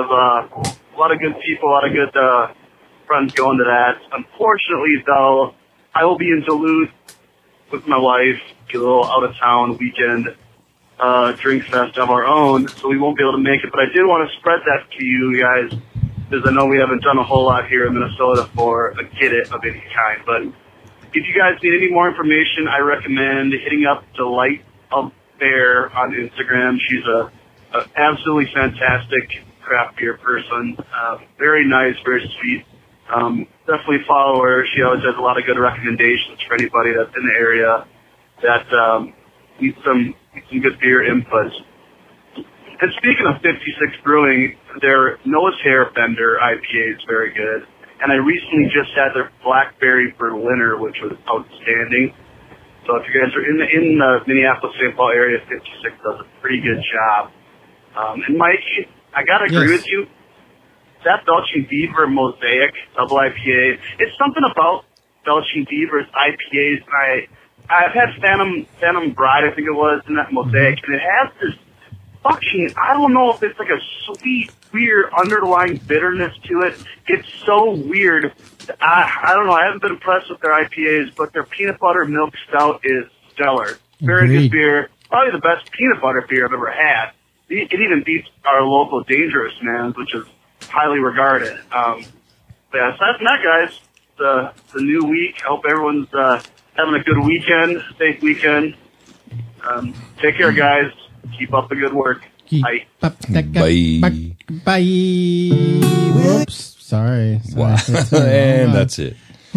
good people, a lot of good friends going to that. Unfortunately, though, I will be in Duluth with my wife, get a little out of town weekend drink fest of our own, so we won't be able to make it. But I did want to spread that to you guys because I know we haven't done a whole lot here in Minnesota for a get it of any kind. But if you guys need any more information, I recommend hitting up Delight of Bear on Instagram. She's a absolutely fantastic craft beer person. Very nice, very sweet. Definitely follow her. She always has a lot of good recommendations for anybody that's in the area that needs some good beer inputs. And speaking of 56 Brewing, their Noah's Hair Bender IPA is very good. And I recently just had their Blackberry Berliner, which was outstanding. So if you guys are in the Minneapolis-St. Paul area, 56 does a pretty good job. And Mikey, I gotta agree with you. That Belching Beaver Mosaic double IPA, it's something about Belching Beaver's IPAs. And I've had Phantom Bride, I think it was, in that Mosaic, and it has this fucking, I don't know if it's like a sweet, weird underlying bitterness to it. It's so weird. I don't know. I haven't been impressed with their IPAs, but their peanut butter milk stout is stellar. Very Agreed. good beer. Probably the best peanut butter beer I've ever had. It even beats our local Dangerous Man's, which is highly regard it. But yeah, aside from that, guys, the new week. I hope everyone's having a good weekend, safe weekend. Take care, guys. Keep up the good work. Bye. Bye. Bye. Whoops. Sorry. Wow. And that's it.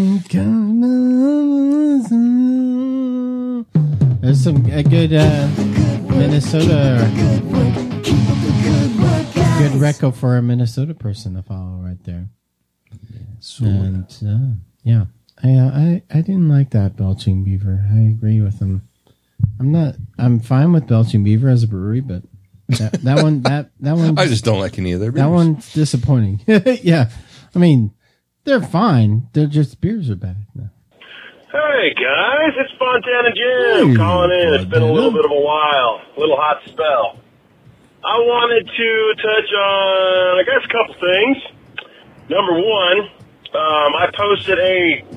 There's a good Minnesota, good reco for a Minnesota person to follow right there. And yeah, I didn't like that Belching Beaver. I agree with him. I'm fine with Belching Beaver as a brewery, but that one I just don't like any of their beers. that one's disappointing. Yeah, I mean they're fine. They're just beers are bad. No. Hey guys, it's Fontana Jim calling in. It's been a little bit of a while, a little hot spell. I wanted to touch on, I guess, a couple things. Number one, I posted a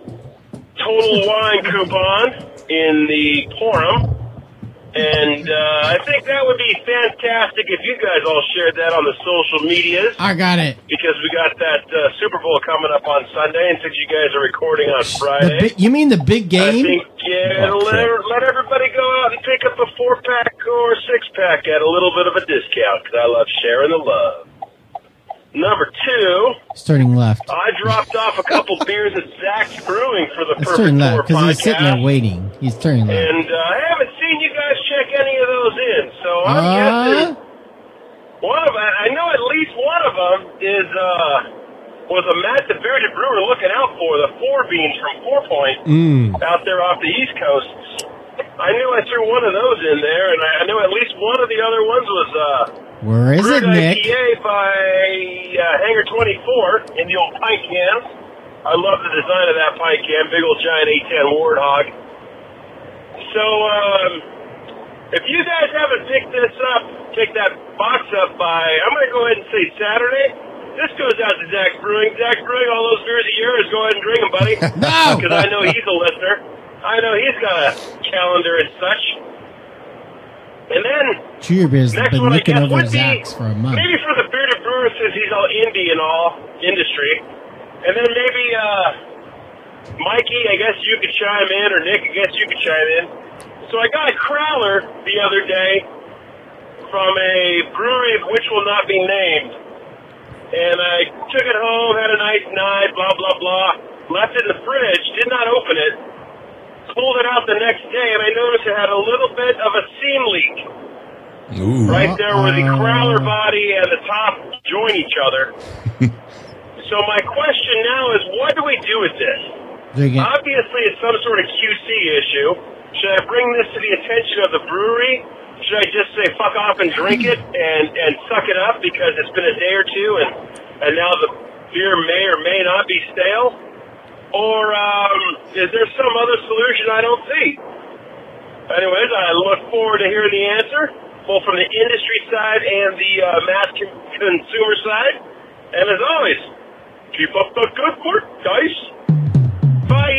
Total Wine coupon in the forum, and I think that would be fantastic if you guys all shared that on the social medias. I got it. Because we got that Super Bowl coming up on Sunday, and since you guys are recording on Friday, You mean the big game? I think let everybody go out and pick up a 4-pack or 6-pack at a little bit of a discount, because I love sharing the love. Number two, Starting left. I dropped off a couple beers at Zach's Brewing for the It's Perfect turning Four left because he's sitting there podcast, waiting. He's turning left. and I haven't seen you guys check any of those in, so I'm guessing I know at least one of them was a Matt the Bearded Brewer looking out for, the 4 beans from 4 Point out there off the East Coast. I knew I threw one of those in there, and I knew at least one of the other ones was Where is it, Brewed Nick? IPA by Hangar 24 in the old pint cans. I love the design of that pint can, big old giant A10 Warthog. So, if you guys haven't picked this up, pick that box up by, I'm going to go ahead and say Saturday. This goes out to Zach Brewing. Zach Brewing, all those beers of yours, go ahead and drink them, buddy. No! Because I know he's a listener. I know he's got a calendar and such. And then, Cheer Beers has next been one I looking guess over would be, Zach's for a month. maybe for the bearded brewer, since he's all indie and all industry. And then maybe, Mikey, I guess you could chime in, or Nick, I guess you could chime in. So I got a crowler the other day from a brewery which will not be named. And I took it home, had a nice night, blah, blah, blah. Left it in the fridge, did not open it. Pulled it out the next day, and I noticed it had a little bit of a seam leak. Ooh. Right there where the crowler body and the top join each other. So my question now is, what do we do with this? Drink it. Obviously, it's some sort of QC issue. Should I bring this to the attention of the brewery? Should I just say fuck off and drink it and suck it up because it's been a day or two and now the beer may or may not be stale? Or is there some other solution I don't see? Anyways, I look forward to hearing the answer, both from the industry side and the mass consumer side. And as always, keep up the good work, guys. Bye!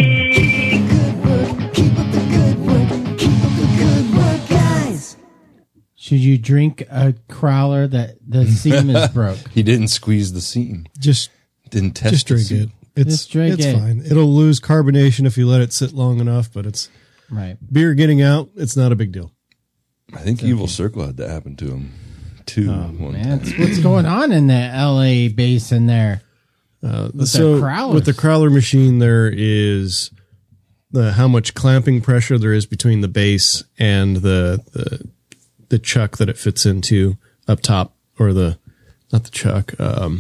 Keep up the good work. Keep up the good work, guys. Should you drink a crowler that the seam is broke? He didn't squeeze the seam. Just Didn't test just the drink seam. it. It's Just drink it's it. fine. It'll lose carbonation if you let it sit long enough, but it's Right. beer getting out. It's not a big deal. I think Evil Circle had that happen to him too. one Man, time. what's going on in the LA basin there? So crowlers. with the crowler machine, there is how much clamping pressure there is between the base and the chuck that it fits into up top, or not the chuck.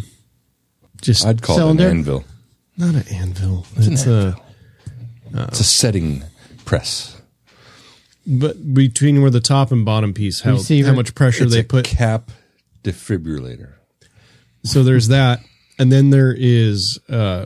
Just I'd call Cylinder? it an anvil. not an anvil. It's a It's a setting press. but between where the top and bottom piece, how Receiver. much pressure It's they a put. cap defibrillator. So there's that, and then there is a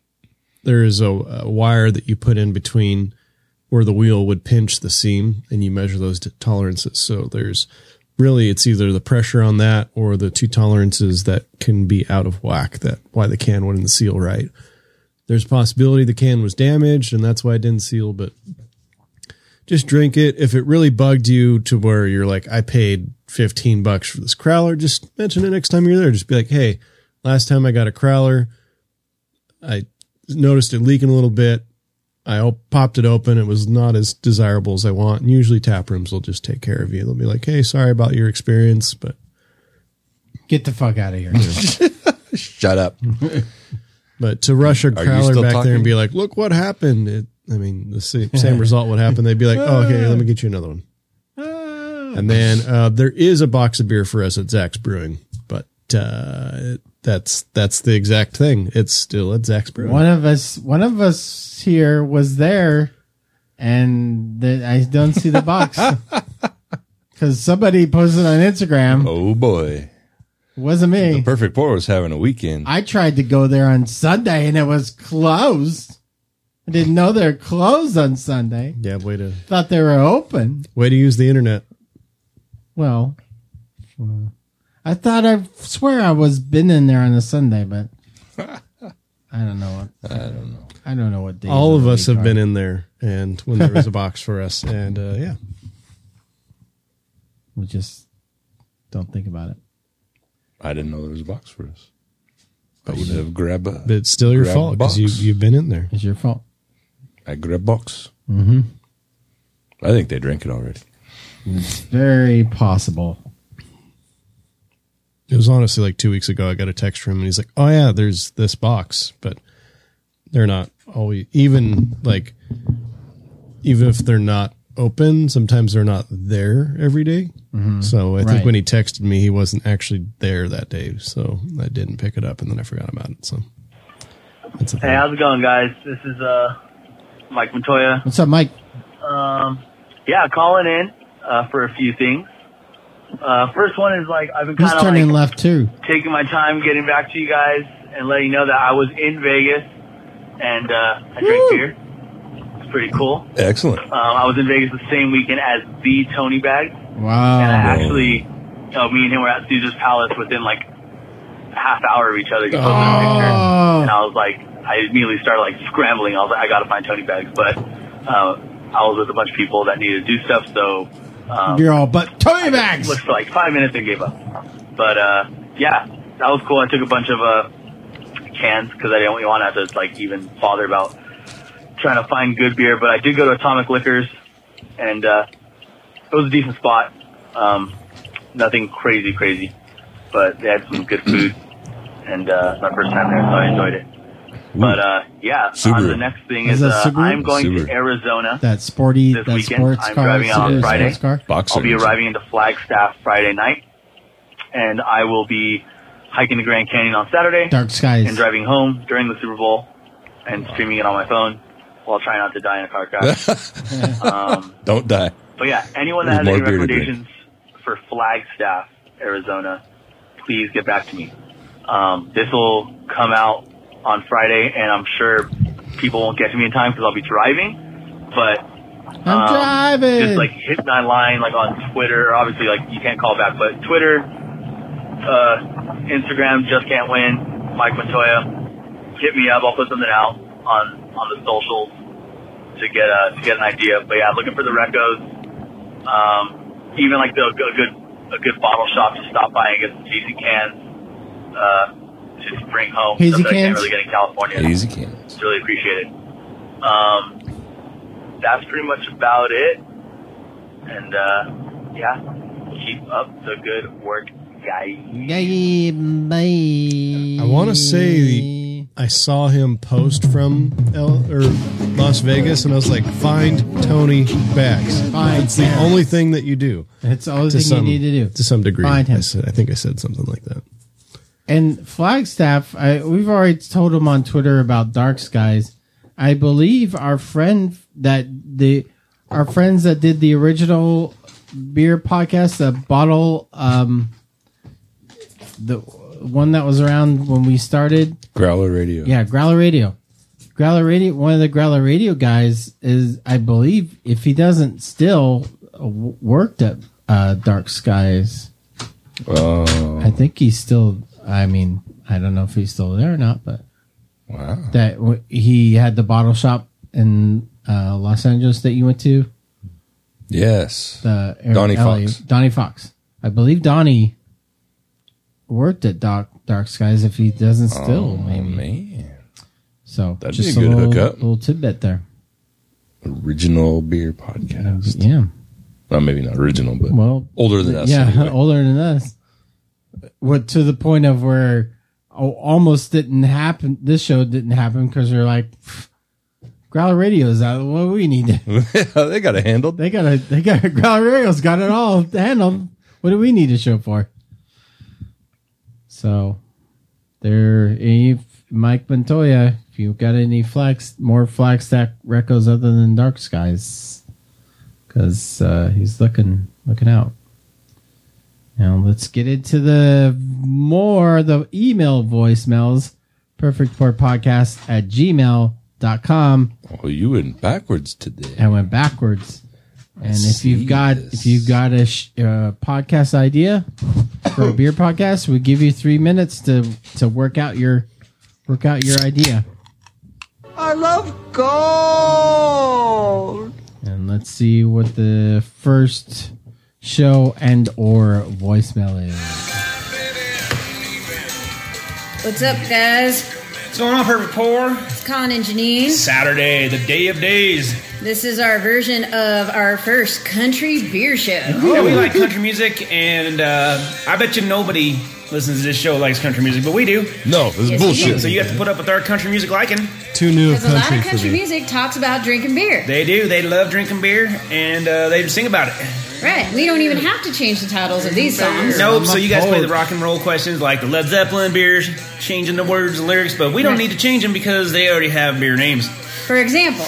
wire that you put in between where the wheel would pinch the seam, and you measure those tolerances. So there's really, it's either the pressure on that or the two tolerances that can be out of whack. That why the can wouldn't seal right. There's a possibility the can was damaged, and that's why it didn't seal. But just drink it. If it really bugged you to where you're like, I paid $15 for this crowler, just mention it next time you're there. Just be like, hey, last time I got a crowler, I noticed it leaking a little bit. I popped it open. It was not as desirable as I want. And usually tap rooms will just take care of you. They'll be like, hey, sorry about your experience, but Get the fuck out of here. Shut up. But to rush a you crowler still back talking? there and be like, look what happened. The same result would happen. They'd be like, oh, okay, let me get you another one. And then there is a box of beer for us at Zach's Brewing, but that's the exact thing. It's still at Zach's Brewing. One of us here was there, and I don't see the box because somebody posted on Instagram. Oh boy. It wasn't me. The Perfect Pour was having a weekend. I tried to go there on Sunday, and it was closed. I didn't know they're closed on Sunday. Yeah, Thought they were open. way to use the internet. Well, I swear I was been in there on a Sunday, but I don't know. I don't know what days. All of us the have week been are. in there, and when there was a box for us, and yeah, We just don't think about it. I didn't know there was a box for us. I would have grabbed a. but it's still your Grab fault box. because you've been in there. It's your fault. I grabbed box. Mm-hmm. I think they drank it already. It's very possible. It was honestly like 2 weeks ago. I got a text from him, and he's like, "Oh yeah, there's this box, but they're not always even if they're not open. Sometimes they're not there every day. So I think Right. when he texted me, he wasn't actually there that day, so I didn't pick it up, and then I forgot about it. So that's a Hey, thing. how's it going, guys? This is Mike Montoya. What's up, Mike? Yeah, calling in for a few things. First one is I've been He's kind turning of left too. taking my time getting back to you guys and letting you know that I was in Vegas and I drank beer. It's pretty cool. Excellent. I was in Vegas the same weekend as the Tony Bag. Wow. And I actually, me and him were at Caesar's Palace within a half hour of each other. He posted a picture, and I was I immediately started scrambling. I was like, I gotta find Tony Bags, but I was with a bunch of people that needed to do stuff, so You're all but Tony Bags. looked for 5 minutes and gave up. But yeah, that was cool. I took a bunch of cans because I didn't want to have to even bother about trying to find good beer. But I did go to Atomic Liquors, and it was a decent spot. Nothing crazy, but they had some good food, and it's my first time there, so I enjoyed it. But yeah, Subaru. on the next thing Is is that Subaru? I'm going Subaru. to Arizona. That sporty, This that weekend, sports I'm car. driving out on Subaru Friday. sports car. Boxer. I'll be arriving into Flagstaff Friday night, and I will be hiking the Grand Canyon on Saturday Dark skies. and driving home during the Super Bowl and streaming it on my phone while trying not to die in a car crash. Don't die. But yeah, anyone that There's has any more beer to drink. recommendations for Flagstaff, Arizona, please get back to me. This will come out on Friday, and I'm sure people won't get to me in time because I'll be driving. But I'm driving. just hit my line on Twitter. Obviously, you can't call back, but Twitter, Instagram, just can't win. Mike Montoya, hit me up. I'll put something out on the socials to get an idea. But yeah, looking for the recos. Even a good bottle shop to stop by and get some decent cans to bring home. Hazy Stuff that I can't cans? really get in California. Easy cans. It's really appreciated. That's pretty much about it. And yeah, keep up the good work, guys. Yay, bye. I want to say I saw him post from Las Vegas, and I was like, "Find Tony Bags. Find It's the him. only thing that you do." It's the only thing you need to do. To some degree. Find him. I think I said something like that. And Flagstaff, we've already told him on Twitter about Dark Skies. I believe our friends that did the original beer podcast, the bottle, the one that was around when we started. Growler Radio. Yeah, Growler Radio. Growler Radio. One of the Growler Radio guys is, I believe, if he doesn't still worked at Dark Skies. Oh. I think he's still. I mean, I don't know if he's still there or not, but Wow. that he had the bottle shop in Los Angeles that you went to. Yes. The Donnie Fox. Donnie Fox. I believe Donnie worked at Dark Skies if he doesn't still. Oh, Maybe. man. So That'd just be a good little, hookup. little tidbit there. Original beer podcast. Yeah. Well, maybe not original, but Well, older than us. Yeah, anyway. older than us. What to the point of where almost didn't happen. This show didn't happen because we're like, Growler Radio's out. What do we need? They got it handled. They got Growler Radio's got it all handled. What do we need a show for? So, Mike Montoya, if you've got any more Flagstaff recos other than Dark Skies, because he's looking out. Now let's get into the email voicemails. perfectportpodcast@gmail.com. Oh, you went backwards today. I went backwards. And if you've got a podcast idea for a beer podcast, we give you 3 minutes to work out your idea. I love gold. And let's see what the first show and or voicemail is. What's up, guys? What's going on, Perfect Pour? It's Colin and Janine. Saturday, the day of days. This is our version of our first country beer show. Yeah, we like country music, and I bet you nobody listens to this show likes country music, but we do. No, this is Yes, bullshit. we do. So you have to put up with our country music liking. Too new of Because a lot country of for country me. music talks about drinking beer. They do. They love drinking beer, and they sing about it. Right. We don't even have to change the titles of these songs. Nope. So you guys play the rock and roll questions like the Led Zeppelin beers, changing the words and lyrics, but we don't Right. need to change them because they already have beer names. For example,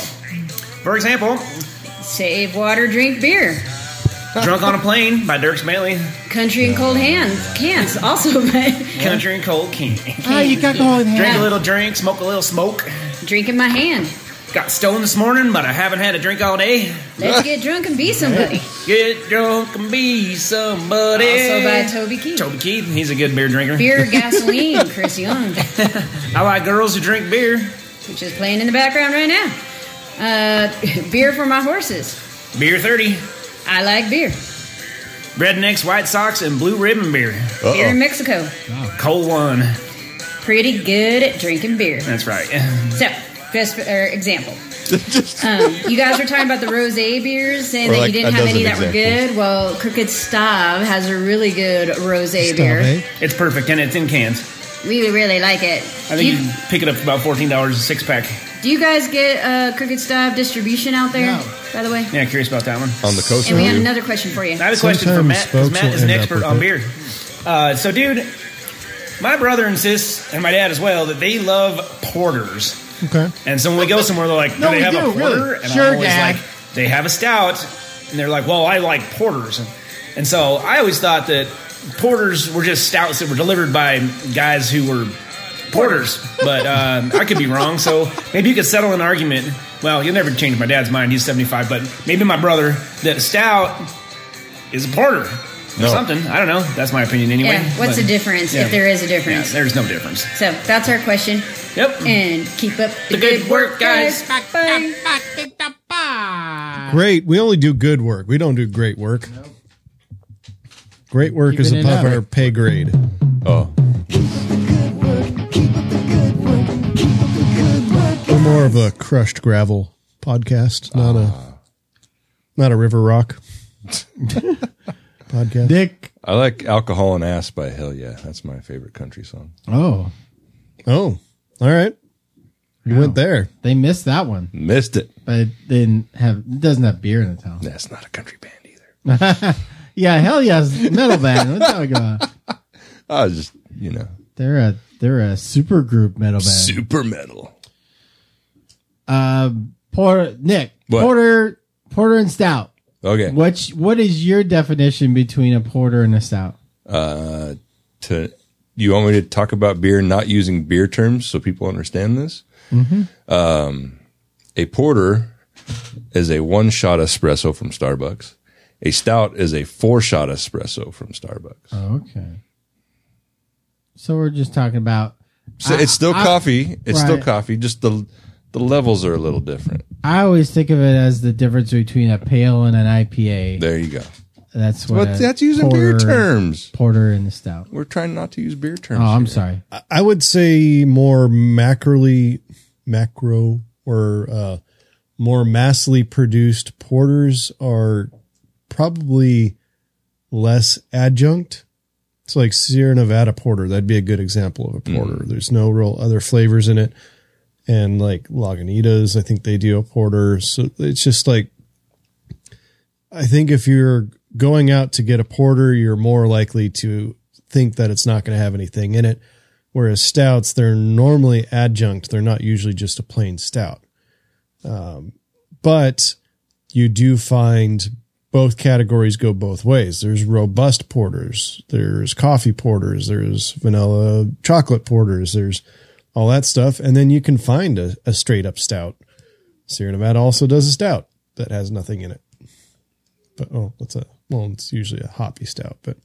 Save Water, Drink Beer. Drunk on a Plane by Dierks Bentley. Country and Cold Cans. Also by Country and Cold Can. Oh, you got going. Drink a little drink, smoke a little smoke. Drink in My Hand. Got stoned this morning, but I haven't had a drink all day. Let's Get Drunk and Be Somebody. Get drunk and be somebody. Also by Toby Keith. Toby Keith, he's a good beer drinker. Beer Gasoline, Chris Young. I like girls who drink beer. Which is playing in the background right now. Beer for My Horses. Beer 30. I like beer. Rednecks, White Sox, and Blue Ribbon beer. Beer in Mexico. Cold one. Pretty good at drinking beer. That's right. So, just for example. You guys were talking about the rosé beers, saying Or that like you didn't a have any dozen that were examples. good. Well, Crooked Stav has a really good rosé beer. It's perfect, and it's in cans. We really like it. I think you can pick it up for about $14 a six pack. Do you guys get Crooked Stav distribution out there, by the way? Yeah, curious about that one. On the coast. And we had another question for you. I have a question for Matt, because Matt is an expert on beer. So, dude, my brother insists, and my dad as well, that they love porters. Okay. And so when we go somewhere, they're like, do No, they we have do, a porter? really. And Sure, I'm always Dad. like, they have a stout. And they're like, well, I like porters. And so I always thought that porters were just stouts that were delivered by guys who were porters. But I could be wrong. So maybe you could settle an argument. Well, you'll never change my dad's mind. He's 75. But maybe my brother, that a stout is a porter. Or something. I don't know. That's my opinion anyway. Yeah, what's But- the difference, yeah. if there is a difference? Yeah, there's no difference. So, that's our question. Yep. And keep up the, good work, guys. Bye. Great. We only do good work. We don't do great work. Great work is Keeping it above up. our pay grade. Oh, We're more of a crushed gravel podcast, not a river rock podcast. Dick. I like Alcohol and Ass by Hell Yeah. That's my favorite country song. Oh, Oh, all right. You went there. they missed that one, Missed it. but it doesn't have beer in the town. That's not a country band either. Yeah, hell yes, metal band. What are you talking about? I was just, They're a super group metal band. super metal. Nick, What? porter and stout. Okay. What is your definition between a porter and a stout? You want me to talk about beer not using beer terms so people understand this? Mm-hmm. A porter is a 1-shot espresso from Starbucks. A stout is a 4-shot espresso from Starbucks. Oh, okay. So we're just talking about. So it's still coffee. It's still right. coffee. Just the levels are a little different. I always think of it as the difference between a pale and an IPA. There you go. That's what. That's using beer terms. Porter and the stout. We're trying not to use beer terms. Oh, I'm here. sorry. I would say more macro or more massively produced porters are probably less adjunct. It's like Sierra Nevada porter. That'd be a good example of a porter. There's no real other flavors in it. And like Lagunitas, I think they do a porter. So it's just like, I think if you're going out to get a porter, you're more likely to think that it's not going to have anything in it. Whereas stouts, they're normally adjunct. They're not usually just a plain stout. But you do find both categories go both ways. There's robust porters. There's coffee porters. There's vanilla chocolate porters. There's all that stuff. And then you can find a straight up stout. Sierra Nevada also does a stout that has nothing in it. But, it's usually a hoppy stout. But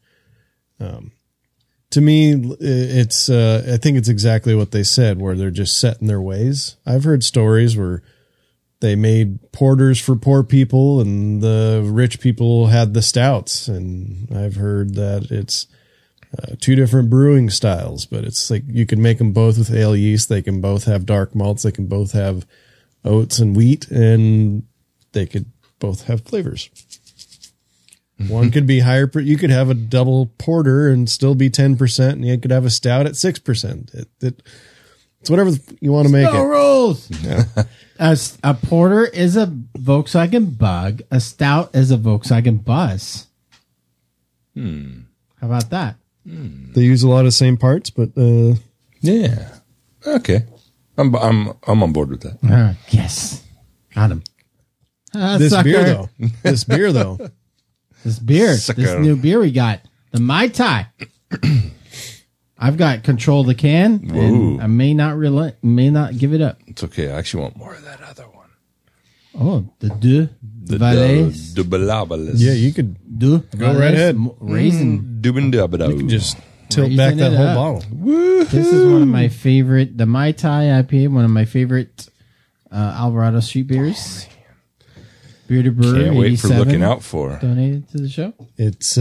to me, it's I think it's exactly what they said, where they're just set in their ways. I've heard stories where they made porters for poor people and the rich people had the stouts. And I've heard that it's two different brewing styles, but it's like you can make them both with ale yeast. They can both have dark malts. They can both have oats and wheat, and they could both have flavors. One could be higher. You could have a double porter and still be 10%, and you could have a stout at 6%. It's whatever you want to make No it. rules. A porter is a Volkswagen Bug. A stout is a Volkswagen Bus. How about that? They use a lot of the same parts, but Yeah. Okay. I'm on board with that. Yes. Got him. this beer though, this new beer we got, the Mai Tai. I've got control of the can, and I may not give it up. It's okay. I actually want more of that other one. Oh, the Valais. The Balabalas. Yeah, you could Go right ahead. Raisin. You can just tilt back that whole bottle. This is one of my favorite, the Mai Tai IPA, one of my favorite Alvarado Street beers. Bearded Brewer. Can't wait for 87, looking out for. Donated to the show. It's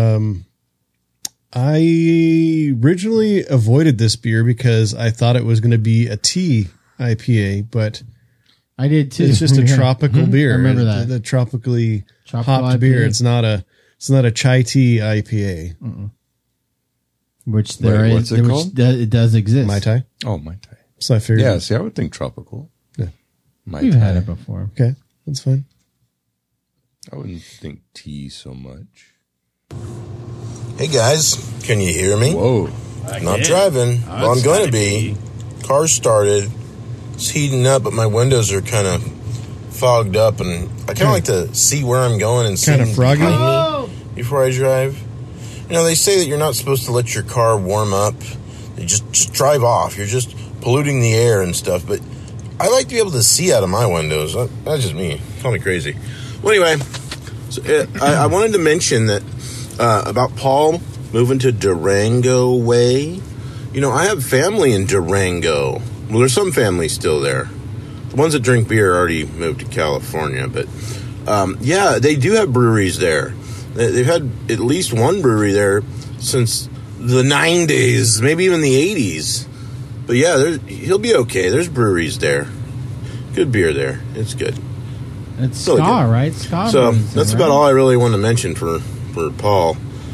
I originally avoided this beer because I thought it was going to be a tea IPA, but I did too. It's just a tropical beer. I remember that. The tropically Tropical hopped IPA. beer. It's not a chai tea IPA. Which there is. what's it called? It does exist. Mai Tai. Oh, Mai Tai. So I figured. Yeah, see, I would think tropical. Yeah. Mai We've Tai. had it before. Okay, that's fine. I wouldn't think tea so much. Hey guys, can you hear me? Whoa. Not driving. Well, I'm going to be. Car started. It's heating up, but my windows are kind of fogged up, and I kind of like to see where I'm going and see Kinda froggy? behind me before I drive. You know, they say that you're not supposed to let your car warm up. You just drive off. You're just polluting the air and stuff, but I like to be able to see out of my windows. That's just me. Call me crazy. Well, anyway, so, I wanted to mention that about Paul moving to Durango Way. You know, I have family in Durango. Well, there's some family still there. The ones that drink beer already moved to California, but yeah, they do have breweries there. They've had at least one brewery there since the 90s, maybe even the 80s. But yeah, he'll be okay. There's breweries there. Good beer there. It's good. It's really Ska, good. right? Ska. So brings it, that's right? about all I really want to mention for Paul.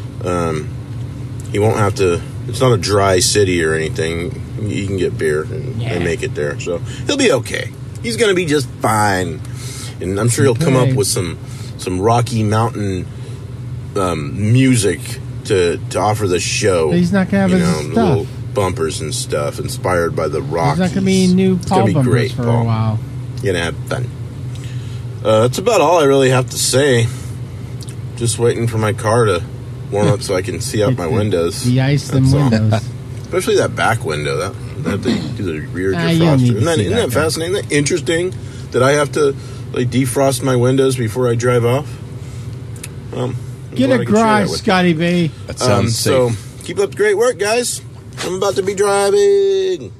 He won't have to. It's not a dry city or anything. You can get beer and they make it there, so he'll be okay. He's going to be just fine, and I'm sure he'll come up with some Rocky Mountain music to offer the show. But he's not going to have his little stuff. bumpers and stuff inspired by the Rockies. There's not going to be new It's gonna Paul be bumpers great, for Paul. a while. You're gonna have fun. That's about all I really have to say. Just waiting for my car to warm up so I can see out my windows. De-ice them That's all. windows. Especially that back window. That they do the rear Ah, you don't need defroster. to see Isn't that that, fascinating? Isn't that interesting that I have to like defrost my windows before I drive off? I'm Get glad a I can share that garage, with you. Scotty B. That sounds safe. So keep up the great work, guys. I'm about to be driving.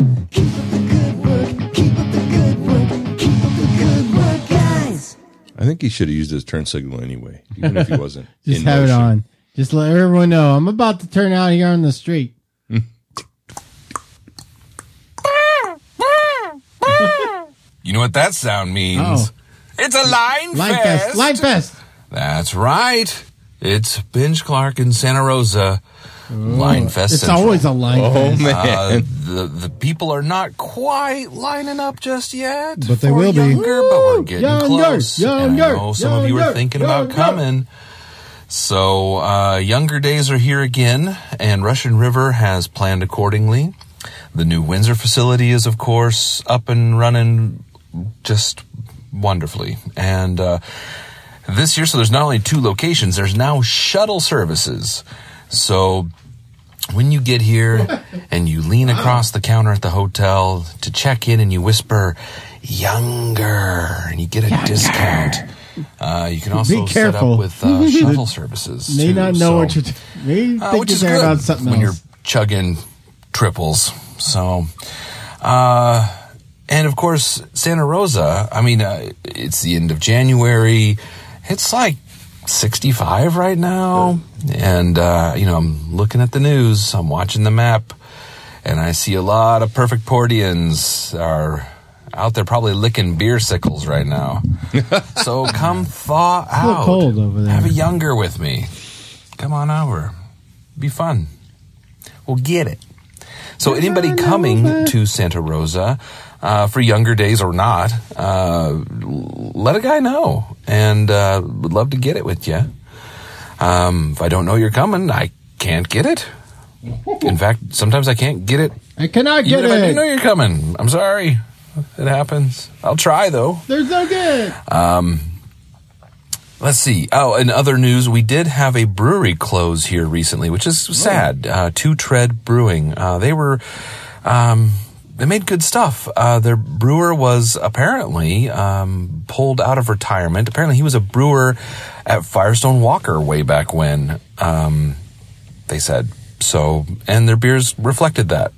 Keep up the good work. Keep up the good work, guys. I think think he should have used his turn signal anyway, even if he wasn't. Just in have motion. it on. Just let everyone know I'm about to turn out here on the street. You know what that sound means? Oh. It's a line Line fest. fest. Line fest. That's right. It's Binge Clark in Santa Rosa. Line Fest. It's Central. always a line fest. man. The people are not quite lining up just yet. But they for will be. younger, but we're getting close. And I Younger, know some of you are thinking about coming. So younger days are here again, and Russian River has planned accordingly. The new Windsor facility is, of course, up and running just wonderfully. And this year, so there's not only 2 locations, there's now shuttle services. So when you get here and you lean across the counter at the hotel to check in and you whisper, younger, and you get a discount. You can also set up with shuttle services. May too, not know what you're may think which you're is there good about something when else. you're chugging triples. So, and of course, Santa Rosa, I mean, it's the end of January. It's like 65 right now. And, I'm looking at the news. I'm watching the map. And I see a lot of perfect Portians are out there probably licking beer sickles right now. So come thaw It's a little out. cold over there. Have a younger with me. Come on over. Be fun. We'll get it. So anybody coming to Santa Rosa for younger days or not, let a guy know. And would love to get it with you. If I don't know you're coming, I can't get it. In fact, sometimes I can't get it. I cannot get even if I do it. know you're coming. I'm sorry. It happens. I'll try, though. There's no good. Let's see. Oh, in other news, we did have a brewery close here recently, which is sad. Two Tread Brewing. They made good stuff. Their brewer was apparently pulled out of retirement. Apparently, he was a brewer at Firestone Walker way back when. They said so, and their beers reflected that.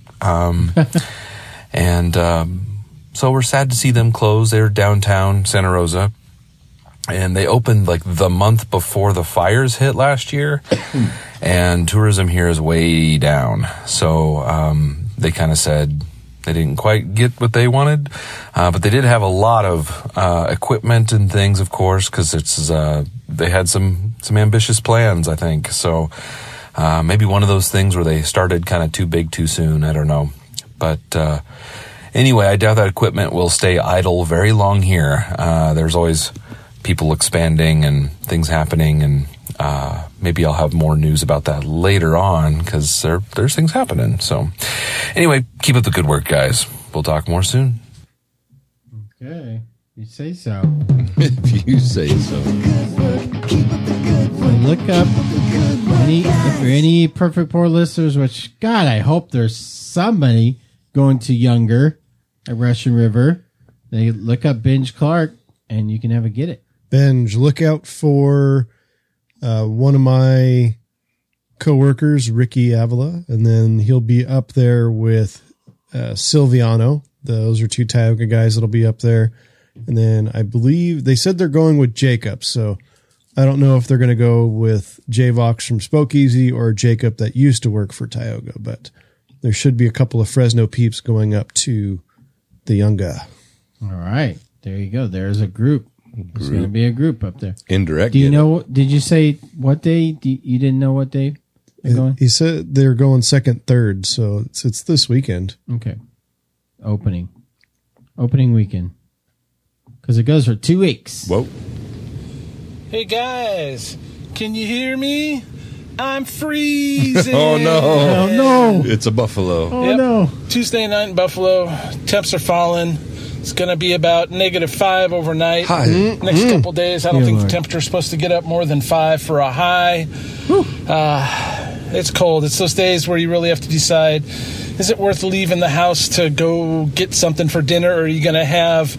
So we're sad to see them close. They're downtown Santa Rosa. And they opened like the month before the fires hit last year. And tourism here is way down. So they kind of said they didn't quite get what they wanted. But they did have a lot of equipment and things, of course, because they had some ambitious plans, I think. So maybe one of those things where they started kind of too big too soon. I don't know. But anyway, I doubt that equipment will stay idle very long here. There's always people expanding and things happening, and maybe I'll have more news about that later on because there's things happening. So anyway, keep up the good work, guys. We'll talk more soon. Okay, you say so. If you say so. Look up if there are any Perfect Pour listeners, which, God, I hope there's somebody going to Younger at Russian River. They look up Binge Clark, and you can have a get it. Benj, look out for one of my coworkers, Ricky Avila, and then he'll be up there with Silviano. Those are two Tioga guys that'll be up there. And then I believe they said they're going with Jacob, so I don't know if they're going to go with J-Vox from Spokeasy or Jacob that used to work for Tioga, but there should be a couple of Fresno peeps going up to the Younger. All right, there you go. There's a group. There's going to be a group up there. Indirect. Do you know? Did you say what day? You didn't know what day they're going? He said they're going second, third, so it's this weekend. Okay. Opening weekend, because it goes for 2 weeks. Whoa. Hey guys, can you hear me? I'm freezing. Oh no! Oh no! It's a buffalo. Oh no! Tuesday night in Buffalo, temps are falling. It's going to be about -5 overnight. Hi. Next couple days, I don't Dear think Lord. the temperature's supposed to get up more than 5 for a high. It's cold. It's those days where you really have to decide, is it worth leaving the house to go get something for dinner, or are you going to have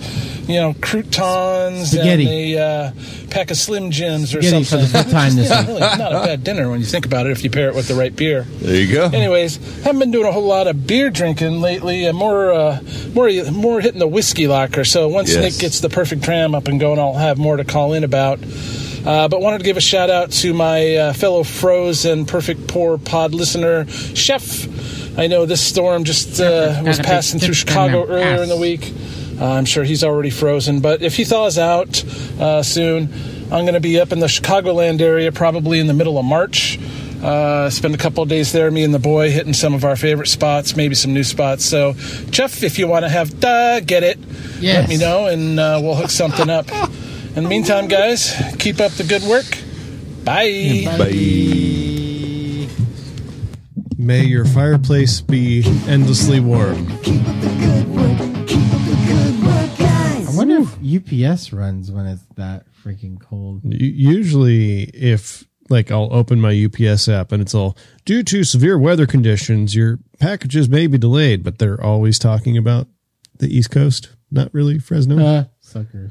croutons Spaghetti. and a pack of Slim Jims or Spaghetti something. for the fifth time this week. Really not a bad dinner when you think about it if you pair it with the right beer. There you go. Anyways, haven't been doing a whole lot of beer drinking lately. More hitting the whiskey locker. So once Nick gets the perfect dram up and going, I'll have more to call in about. But wanted to give a shout out to my fellow Frozen Perfect Pour pod listener, Chef. I know this storm just was passing through Chicago earlier in the week. I'm sure he's already frozen. But if he thaws out soon, I'm going to be up in the Chicagoland area probably in the middle of March. Spend a couple of days there, me and the boy, hitting some of our favorite spots, maybe some new spots. So, Jeff, if you want to have get it, let me know, and we'll hook something up. In the meantime, guys, keep up the good work. Bye. Bye. May your fireplace be endlessly warm. I wonder if UPS runs when it's that freaking cold. Usually, if I'll open my UPS app and it's all due to severe weather conditions, your packages may be delayed, but they're always talking about the East Coast, not really Fresno. Suckers.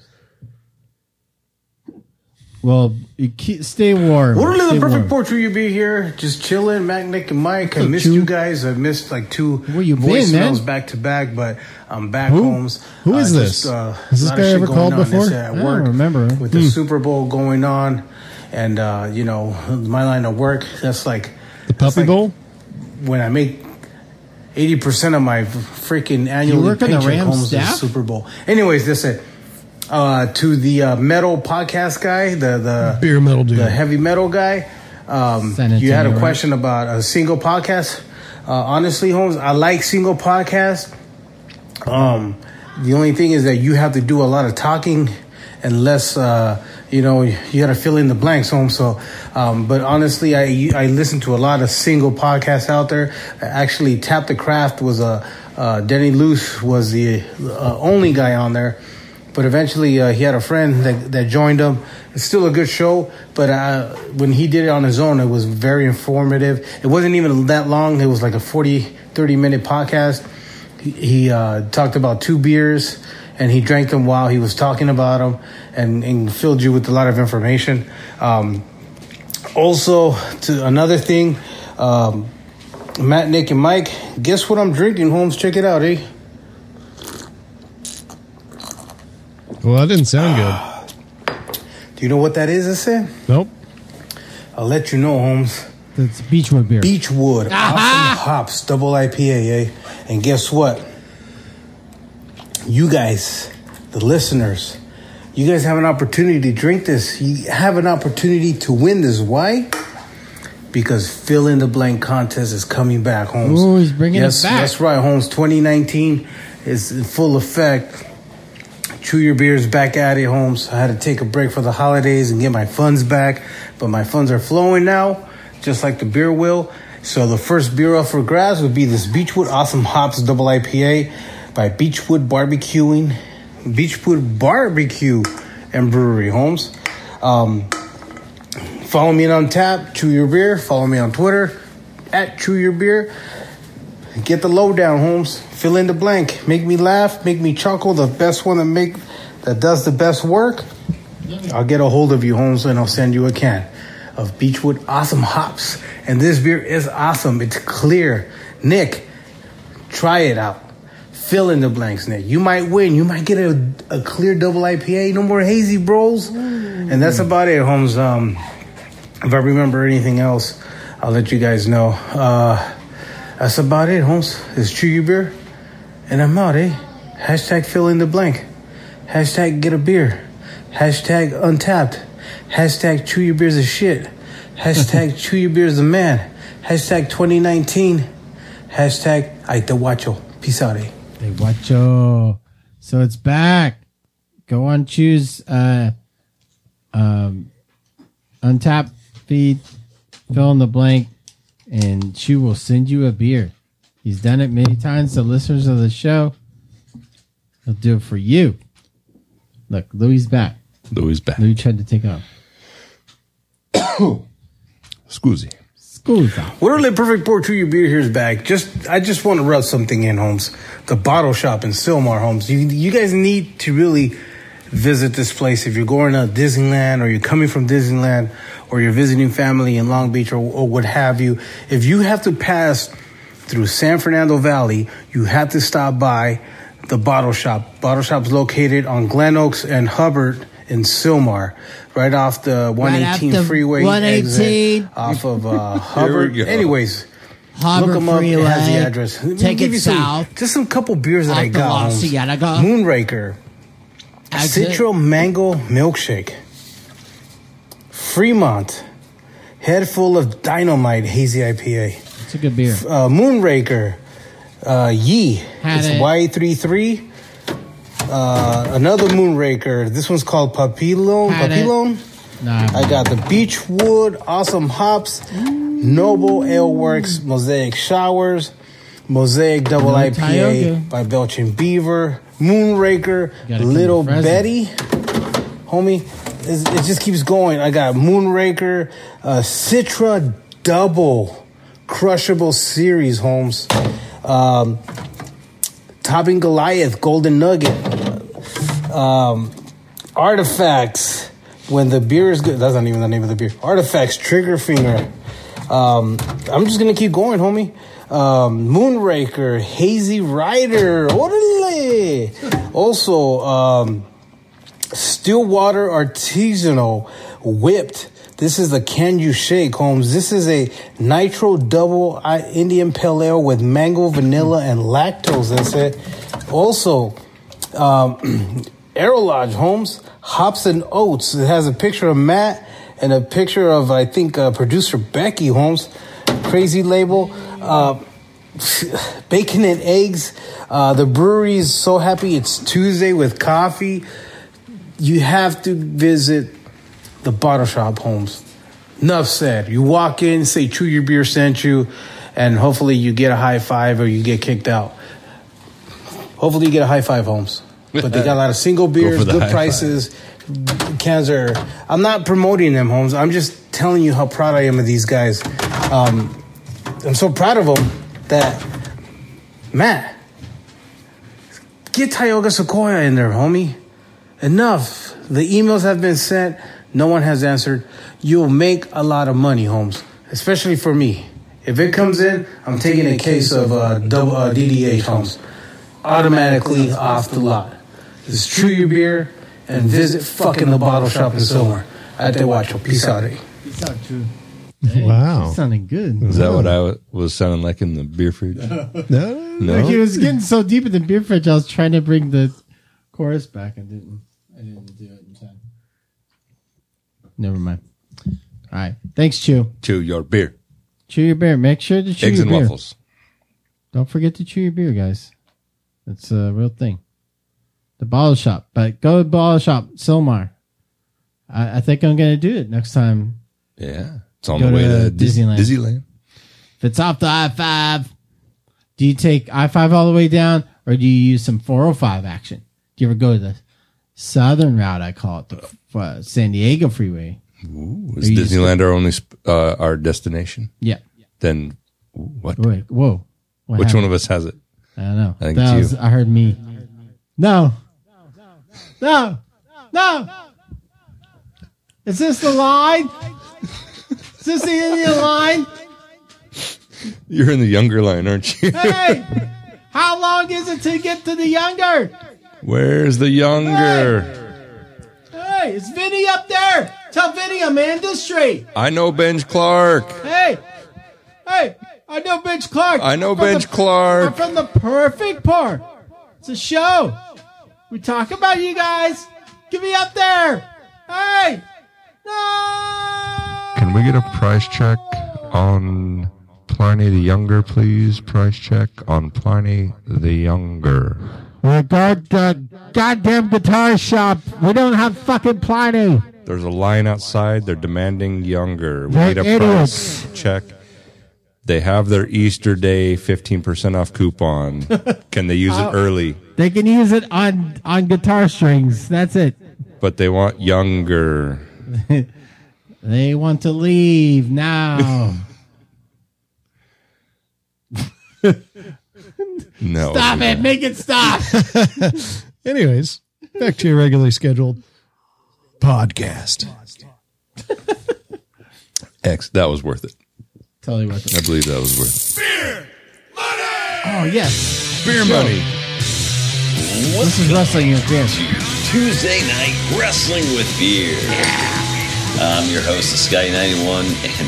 Well, stay warm. Literally Stay the perfect warm. portrait you be here, just chilling. Mac, Nick, and Mike. I missed you guys. I missed like 2 Where you been, voicemails man? back to back, but I'm back home. Who is this? Has this guy ever called before? At I work don't remember. with the Super Bowl going on, and my line of work. That's like the Puppy Bowl. When I make 80% of my freaking annual You work on the paycheck Rams comes to the staff? Super Bowl. Anyways, listen. To the metal podcast guy, the beer metal dude, the heavy metal guy. You had a question about a single podcast. Honestly, Holmes, I like single podcasts. The only thing is that you have to do a lot of talking and less, you got to fill in the blanks, Holmes. So, but honestly, I listen to a lot of single podcasts out there. Actually, Tap the Craft was Denny Luce was the only guy on there. But eventually, he had a friend that joined him. It's still a good show, but when he did it on his own, it was very informative. It wasn't even that long. It was like a 30-minute podcast. He talked about 2 beers, and he drank them while he was talking about them and filled you with a lot of information. Also, to another thing, Matt, Nick, and Mike, guess what I'm drinking, Holmes? Check it out, eh? Well, that didn't sound good. Do you know what that is, I said? Nope. I'll let you know, Holmes. It's Beechwood beer. Beechwood. Awesome Hops, double IPA, eh? And guess what? You guys, the listeners, you guys have an opportunity to drink this. You have an opportunity to win this. Why? Because Fill in the Blank contest is coming back, Holmes. Ooh, he's bringing it back. That's right, Holmes. 2019 is in full effect. Chew Your Beer's back at it, Holmes. I had to take a break for the holidays and get my funds back, but my funds are flowing now, just like the beer will. So the first beer up for grabs would be this Beechwood Awesome Hops Double IPA by Beechwood Barbecue and Brewery, Holmes. Follow me on Tap, Chew Your Beer. Follow me on Twitter, @Chew Your Beer. Get the lowdown, Holmes. Fill in the blank. Make me laugh. Make me chuckle. The best one that does the best work. I'll get a hold of you, Holmes, and I'll send you a can of Beechwood Awesome Hops. And this beer is awesome. It's clear. Nick, try it out. Fill in the blanks, Nick. You might win. You might get a clear double IPA. No more hazy bros. And that's about it, Holmes. If I remember anything else, I'll let you guys know. That's about it, Holmes. It's Chew Your Beer. And I'm out, eh? Hashtag fill in the blank. Hashtag get a beer. Hashtag untapped. Hashtag Chew Your Beer's a shit. Hashtag Chew Your Beer's the man. Hashtag 2019. Hashtag Ay te guacho. Peace out, eh? Hey, guacho. So it's back. Go on, choose Untapped feed, fill in the blank, and Chew will send you a beer. He's done it many times to listeners of the show. He'll do it for you. Look, Louis back. Louis back. Louis tried to take off. Scusi. Literally Perfect Pour, Chew Your Beer here's back. I just want to rub something in, Holmes. The Bottle Shop in Sylmar, Holmes. You guys need to really visit this place if you're going to Disneyland or you're coming from Disneyland or you're visiting family in Long Beach or what have you. If you have to pass through San Fernando Valley, you have to stop by the Bottle Shop. Bottle Shop's located on Glen Oaks and Hubbard in Sylmar, right off the 118 freeway 118 exit off of Hubbard. Anyways, Hubbard look them up. Freeway. It has the address. Let me Take give it you south. just some couple beers that I got. Holmes. Moonraker, Citro Mango Milkshake, Fremont, Head Full of Dynamite Hazy IPA. It's a good beer. Moonraker, Yee. It's Y33. Another Moonraker. This one's called Papillon. I got the Beechwood, Awesome Hops, Noble Ale Works, Mosaic Showers, Mosaic Double IPA by Belching Beaver, Moonraker, Little Betty. Homie, it just keeps going. I got Moonraker, Citra Double Crushable Series, Holmes. Topping Goliath, Golden Nugget. Artifacts, when the beer is good. That's not even the name of the beer. Artifacts, Trigger Finger. I'm just going to keep going, homie. Moonraker, Hazy Rider. Orale. Also, Stillwater Artisanal, Whipped. This is the Can You Shake, Holmes. This is a Nitro Double Indian Pale Ale with mango, vanilla, and lactose. That's it. Also, Aerolodge, Holmes. Hops and Oats. It has a picture of Matt and a picture of, I think, producer Becky, Holmes. Crazy label. Bacon and eggs. The brewery is so happy it's Tuesday with coffee. You have to visit the Bottle Shop, Holmes. Enough said. You walk in, say Chew Your Beer sent you, and hopefully you get a high five or you get kicked out. Hopefully you get a high five, Holmes. But they got a lot of single beers, good prices. Cans are... I'm not promoting them, Holmes. I'm just telling you how proud I am of these guys. I'm so proud of them that... Matt, get Tioga Sequoia in there, homie. Enough. The emails have been sent. No one has answered. You'll make a lot of money, Holmes, especially for me. If it comes in, I'm taking a case of DDH, Holmes. Automatically off the lot. Just chew your beer and visit fucking the Bottle Shop in Sylmar. At the watch. Peace out. Peace out, Drew. Wow. That sounded good. Is that what I was sounding like in the beer fridge? No. Like he was getting so deep in the beer fridge, I was trying to bring the chorus back and didn't. I didn't do it in time. Never mind. All right. Thanks, Chew. Chew your beer. Chew your beer. Make sure to chew Eggs your and beer. waffles. Don't forget to chew your beer, guys. It's a real thing. The Bottle Shop. But go to Bottle Shop, Sylmar. I think I'm going to do it next time. Yeah. It's on the way to Disneyland. If it's off the I-5, do you take I-5 all the way down or do you use some 405 action? Do you ever go to the southern route, I call it, the San Diego freeway? Ooh, is Disneyland our only our destination? Yeah. Then what? Wait, whoa. Which one of us has it? I don't know. I think it's you. I heard me. No. Is this the line? Is this the Indian line? You're in the younger line, aren't you? Hey! How long is it to get to the younger? Where's the younger? Hey, is Vinny up there? Tell Vinny Amanda straight. I know Benj Clark. Hey, I know Benj Clark. I know Benj Clark. I'm from the Perfect Pour. It's a show. We talk about you guys. Get me up there. Hey, no. Can we get a price check on Pliny the Younger, please? Price check on Pliny the Younger. We're goddamn guitar shop. We don't have fucking Pliny. There's a line outside. They're demanding Younger. We They're need a idiots. price check. They have their Easter Day 15% off coupon. Can they use it early? They can use it on guitar strings. That's it. But they want Younger. They want to leave now. No. Stop it. Make it stop. Anyways, back to your regularly scheduled podcast. X, that was worth it. Totally worth it. I believe that was worth it. Oh, yes. Beer money. This is Wrestling with Beer. Tuesday night Wrestling with Beer. I'm your host, Sky91,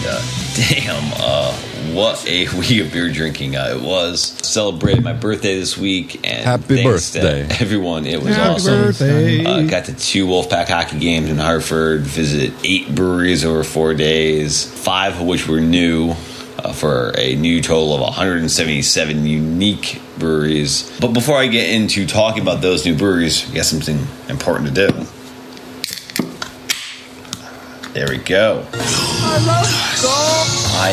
and what a week of beer drinking it was. Celebrated my birthday this week, and Happy thanks birthday. to everyone. It was Happy awesome. birthday. Got to 2 Wolfpack hockey games in Hartford, visited 8 breweries over 4 days, 5 of which were new, for a new total of 177 unique breweries. But before I get into talking about those new breweries, we got something important to do. There we go. I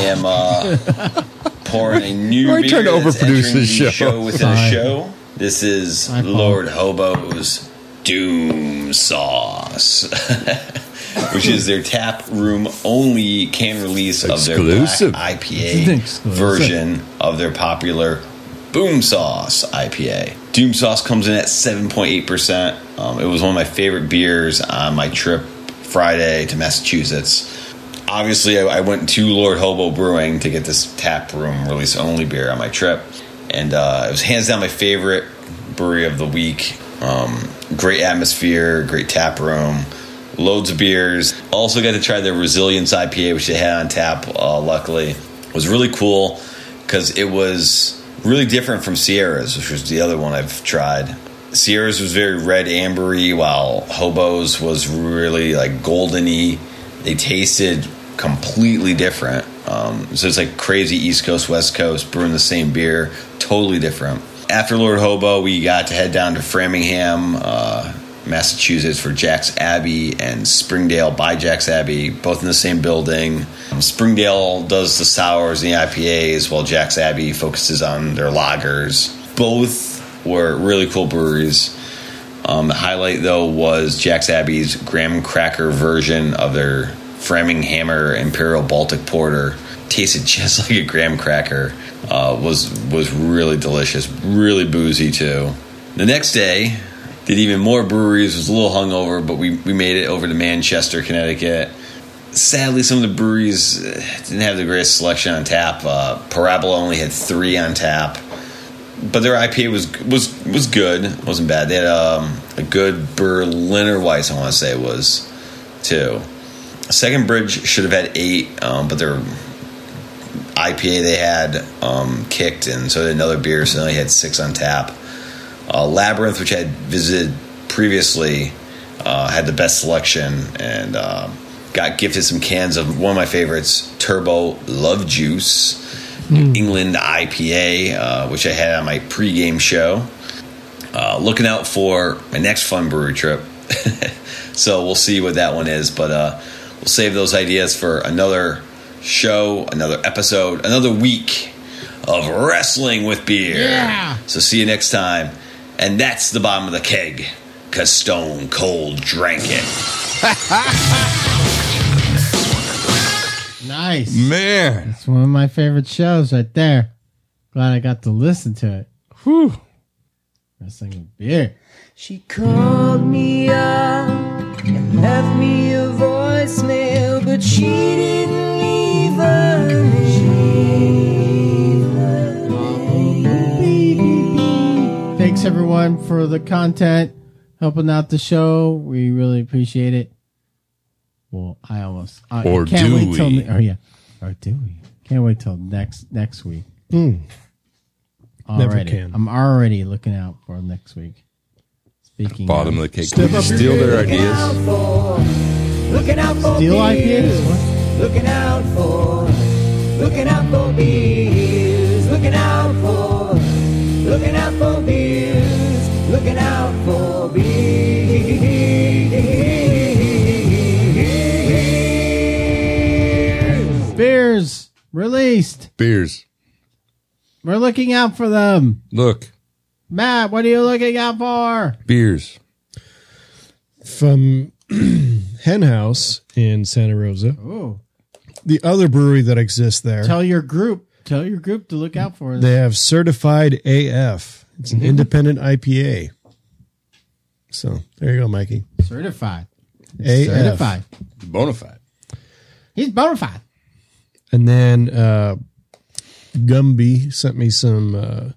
am pouring a new Why are beer you trying to that's overproduce entering this the show? within a Sorry. show. This is My fault. Lord Hobo's Doom Sauce, which is their tap room only can release of their Exclusive. black It's IPA exclusive. version of their popular Boom Sauce IPA. Doom Sauce comes in at 7.8%. It was one of my favorite beers on my trip Friday to Massachusetts. Obviously, I went to Lord Hobo Brewing to get this tap room release only beer on my trip, and it was hands down my favorite brewery of the week. Great atmosphere, great tap room, loads of beers. Also got to try their Resilience IPA, which they had on tap. Luckily, it was really cool because it was really different from Sierra's, which was the other one I've tried. Sierra's was very red ambery, while Hobo's was really like goldeny. They tasted completely different. So it's like crazy East Coast, West Coast, brewing the same beer, totally different. After Lord Hobo, we got to head down to Framingham, Massachusetts for Jack's Abbey and Springdale by Jack's Abbey, both in the same building. Springdale does the sours and the IPAs, while Jack's Abbey focuses on their lagers. Both were really cool breweries. The highlight, though, was Jack's Abbey's graham cracker version of their Framinghammer Imperial Baltic Porter. Tasted just like a graham cracker. Was really delicious, really boozy too. The next day, did even more breweries. Was a little hungover, but we made it over to Manchester, Connecticut. Sadly, some of the breweries didn't have the greatest selection on tap. Parabola only had 3 on tap, but their IPA was good. It wasn't bad. They had a good Berliner Weiss, I want to say it was, too. Second Bridge should have had 8, but their IPA they had kicked, and so they had another beer, so they only had 6 on tap. Labyrinth, which I had visited previously, had the best selection, and got gifted some cans of one of my favorites, Turbo Love Juice, New England IPA, which I had on my pregame show. Looking out for my next fun brewery trip. So we'll see what that one is, but we'll save those ideas for another show, another episode, another week of Wrestling with Beer. Yeah. So see you next time. And that's the bottom of the keg, because Stone Cold drank it. Nice. Man. It's one of my favorite shows right there. Glad I got to listen to it. Whew. Wrestling with Beer. She called me up and left me a voicemail, but she didn't leave a name. Thanks everyone for the content, helping out the show. We really appreciate it. Well, I almost Or can't do wait till we? oh yeah, or do we? Can't wait till next week. Never Already, can. I'm already looking out for next week. Speaking Bottom of of the cake. Can we just steal their ideas? Looking out for Steal beers. IPAs? What? Looking out for beers. Looking out for beers. Looking out for beers. Beers released. Beers. We're looking out for them. Look. Matt, what are you looking out for? Beers. From Hen House in Santa Rosa. Oh, The other brewery that exists there. tell your group. Tell your group to look out for us. They have Certified AF. It's an independent IPA. So there you go, Mikey. Certified. AF. Certified. Bonafide. He's bona fide. And then Gumby sent me some,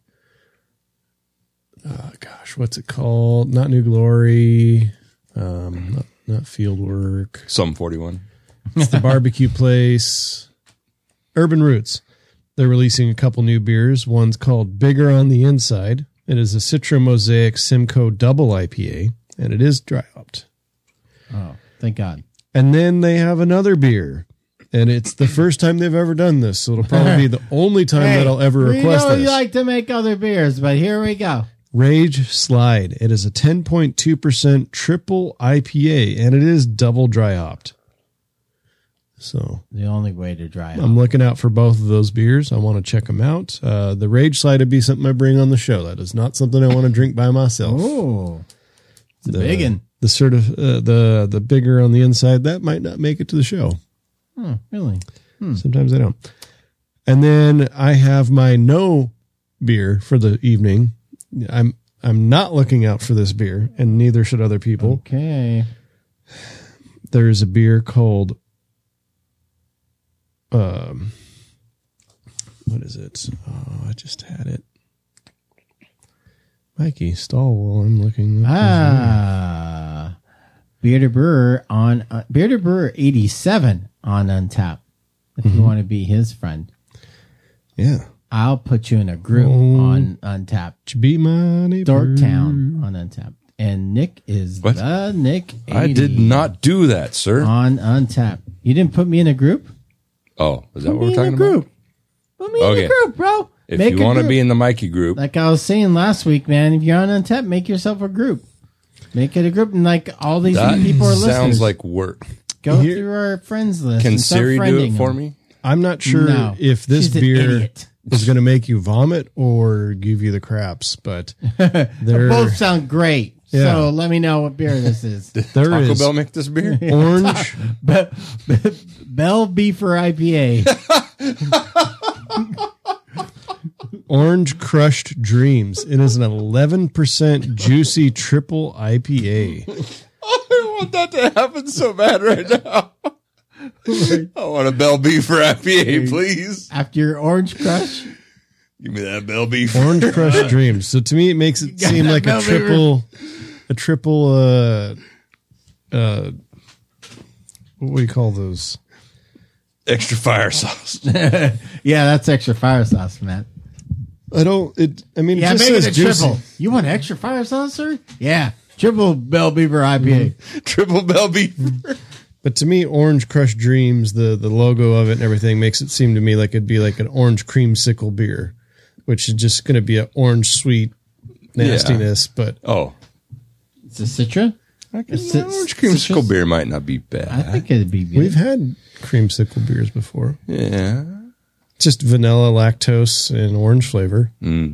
what's it called? Not New Glory, not Fieldwork. Some 41. It's the barbecue place. Urban Roots. They're releasing a couple new beers. One's called Bigger on the Inside. It is a Citra Mosaic Simcoe Double IPA, and it is dry hopped. Oh, thank God. And then they have another beer, and it's the first time they've ever done this, so it'll probably be the only time that I'll ever request We know this. you like to make other beers, but here we go. Rage Slide. It is a 10.2% triple IPA, and it is double dry hopped. So the only way to dry hop. I'm looking out for both of those beers. I want to check them out. The Rage Slide would be something I bring on the show. That is not something I want to drink by myself. Oh, it's a big one. The bigger on the inside, that might not make it to the show. Oh, really? Sometimes I don't. And then I have my no beer for the evening. I'm not looking out for this beer, and neither should other people. Okay. There's a beer called what is it? Oh, I just had it. Mikey, stall while I'm looking. Bearded Brewer on Bearded Brewer 87 on Untappd. If you want to be his friend, yeah, I'll put you in a group on Untappd. Be my neighbor. Dorktown on Untappd, and Nick is the Nick. 80 I did not do that, sir. On Untappd. You didn't put me in a group. Oh, is that what we're talking about? Put me in a group, bro. If you want to be in the Mikey group, like I was saying last week, man, if you're on Untappd, make yourself a group. Make it a group, and like all these people are listening. Sounds like work. Go through our friends list. Can and start Siri do friending it for them. me? I'm not sure if this She's an beer idiot. is going to make you vomit or give you the craps, but They both sound great. Yeah. So let me know what beer this is. There Taco is Bell make this beer? Orange. Bell Beefer IPA. Orange Crushed Dreams. It is an 11% juicy triple IPA. I want that to happen so bad right now. I want a Bell Beefer IPA, please. After your Orange Crush. Give me that Bell Beef. Orange Crushed Dreams. So to me, it makes it seem like a triple, what do you call those? Extra fire sauce. Yeah, that's extra fire sauce, Matt. I mean, Yeah, it just make it says a juicy. triple. You want extra fire sauce, sir? Yeah. Triple Bell Beaver IPA. Triple Bell Beaver. But to me, Orange Crushed Dreams, the logo of it and everything makes it seem to me like it'd be like an orange creamsicle beer, which is just going to be an orange sweet nastiness. But it's a Citra. Orange creamsicle beer might not be bad. I think it'd be good. we've had creamsicle beers before. Yeah. Just vanilla, lactose, and orange flavor.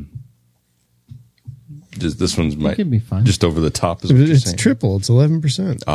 Just, this one's might could be fun. Just over the top. Is what you're It's saying. triple. It's 11%.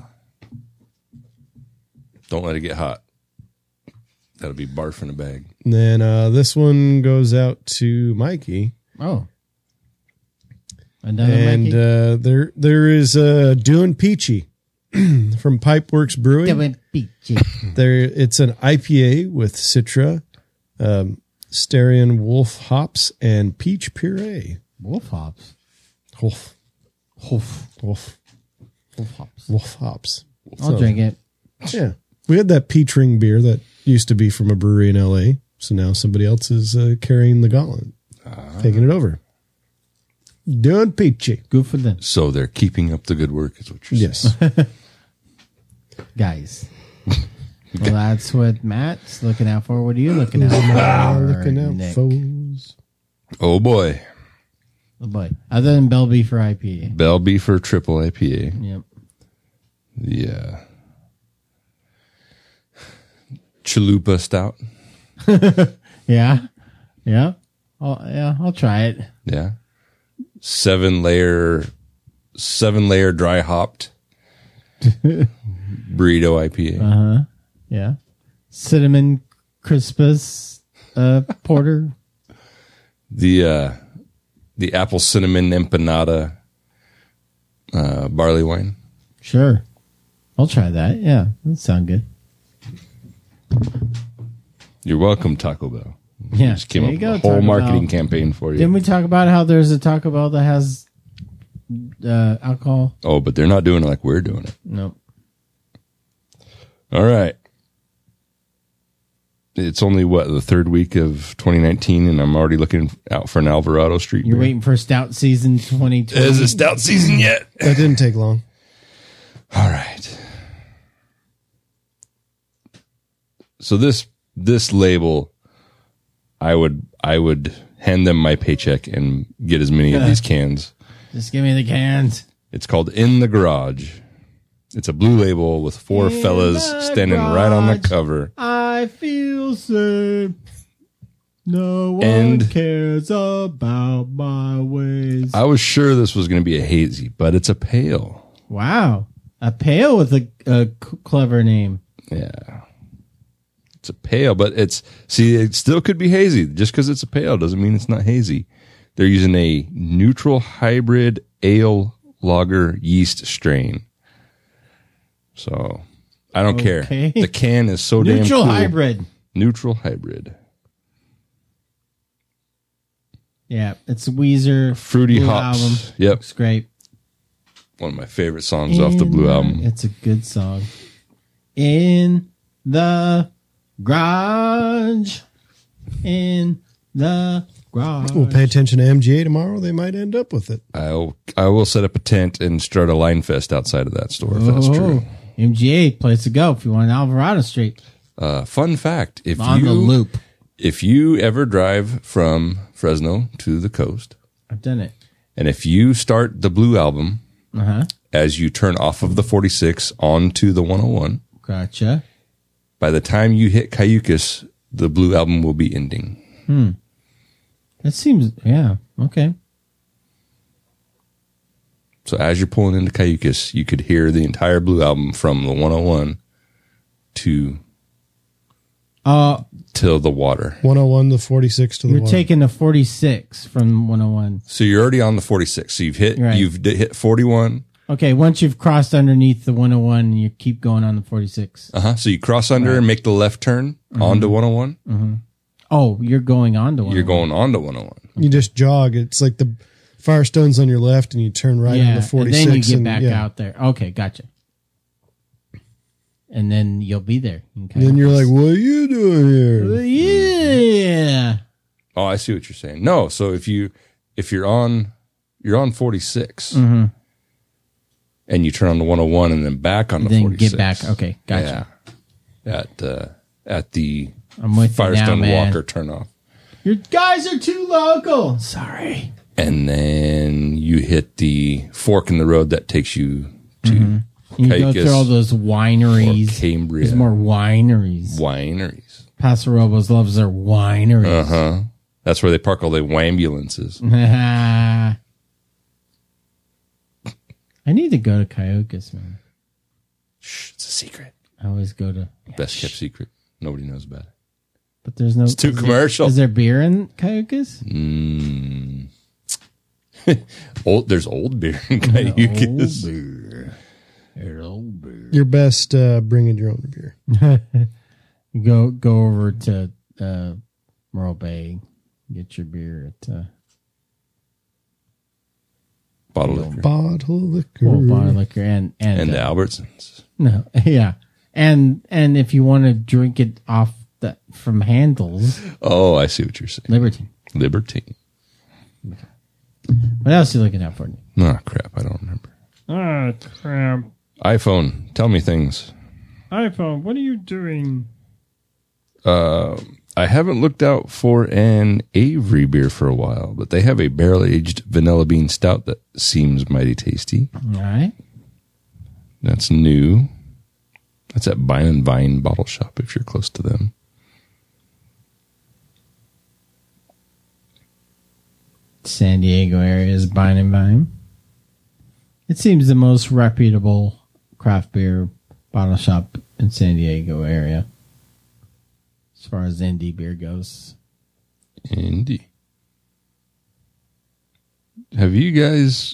Don't let it get hot. That'll be barf in a bag. And then this one goes out to Mikey. Oh. Another And Mikey? there is Doing Peachy from Pipeworks Brewing. Doing Peachy. It's an IPA with Citra, Styrian Wolf hops, and peach puree. Wolf hops. Wolf Wolf hops. Wolf hops. I'll drink it. Yeah. We had that peach ring beer that used to be from a brewery in LA. So now somebody else is carrying the gauntlet, taking it over. Doing Peachy. Good for them. So they're keeping up the good work, is what you're saying. Yes. Guys. Well, that's what Matt's looking out for. What are you looking out for? Looking out, Nick? foes. Oh boy. Oh boy. Other than Bell Beefer IPA. Bell Beefer Triple IPA. Yep. Yeah. Chalupa Stout. Yeah. Yeah. I'll try it. Yeah. 7 layer dry hopped burrito IPA. Yeah. Cinnamon Crispus porter. The apple cinnamon empanada barley wine. Sure. I'll try that. Yeah, that sounds good. You're welcome, Taco Bell. Yeah, Just came there up you with go, a whole Taco marketing Bell. campaign for you. Didn't we talk about how there's a Taco Bell that has alcohol? Oh, but they're not doing it like we're doing it. Nope. All right. It's only, the third week of 2019, and I'm already looking out for an Alvarado Street You're beer. waiting for Stout Season 2020. Is it Stout Season yet? That didn't take long. All right. So this label, I would hand them my paycheck and get as many of these cans. Just give me the cans. It's called In the Garage. It's a blue label with four In fellas the standing right on the garage. cover. I feel safe. No one And- cares about my ways. I was sure this was going to be a hazy, but it's a pale. Wow. A pale with a clever name. Yeah. It's a pale, but it still could be hazy. Just because it's a pale doesn't mean it's not hazy. They're using a neutral hybrid ale lager yeast strain. So I don't care. The can is so damn Neutral cool. hybrid. Neutral hybrid. Yeah, it's a Weezer Fruity Blue hops. album. Yep. Looks great. One of my favorite songs off the Blue album. It's a good song. In the garage. In the garage. We'll pay attention to MGA tomorrow. They might end up with it. I will set up a tent and start a line fest outside of that store if that's true. MGA place to go if you want Alvarado Street. Fun fact: On the loop. If you ever drive from Fresno to the coast, I've done it. and if you start the Blue album as you turn off of the 46 onto the 101, Gotcha. by the time you hit Cayucas, the Blue album will be ending. That seems, yeah, okay. So as you're pulling into Cayucas, you could hear the entire Blue album from the 101 to till the water. 101 to 46 to the You're water. taking the 46 from 101. So you're already on the 46. So you've hit Right. hit 41. Okay, once you've crossed underneath the 101, you keep going on the 46. So you cross under and make the left turn onto 101. Mm-hmm. Oh, you're going on to 101. You're going on to 101. You just jog. It's like the Firestone's on your left, and you turn right on the 46. and then you get back yeah. out there. Okay, gotcha. And then you'll be there. And then you're like, what are you doing here? Yeah. Oh, I see what you're saying. No, so if you're on 46 Mm-hmm. and you turn on the 101 and then back on the Then 46. get back. Okay, gotcha. Yeah. At the I'm with you now, Firestone man. Walker turn off. You guys are too local. Sorry. And then you hit the fork in the road that takes you to You go Cayucas through all those wineries. or Cambria. There's more wineries. Wineries. Paso Robles loves their wineries. Uh-huh. That's where they park all the ambulances. I need to go to Cayucas, man. Shh, it's a secret. I always go to... Best kept secret. Nobody knows about it. But there's no... It's too commercial. Is there beer in Cayucas? There's old beer in Cayucas. Old beer. Your best bringing your own beer. Go over to Merle Bay, get your beer at Bottle liquor. Bottle liquor. well, bottle liquor and the Albertsons. No, yeah, and if you want to drink it off from handles. Oh, I see what you're saying. Liberty. What else are you looking out for? Oh, crap. I don't remember. Ah, crap. iPhone. Tell me things. iPhone, what are you doing? I haven't looked out for an Avery beer for a while, but they have a barrel-aged vanilla bean stout that seems mighty tasty. All right. That's new. That's at Vine and Vine Bottle Shop if you're close to them. San Diego area is Vine and Vine. It seems the most reputable craft beer bottle shop in San Diego area. As far as indie beer goes. Indeed. Have you guys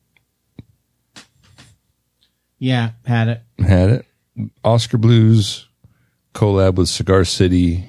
had it. had it? Oscar Blues collab with Cigar City,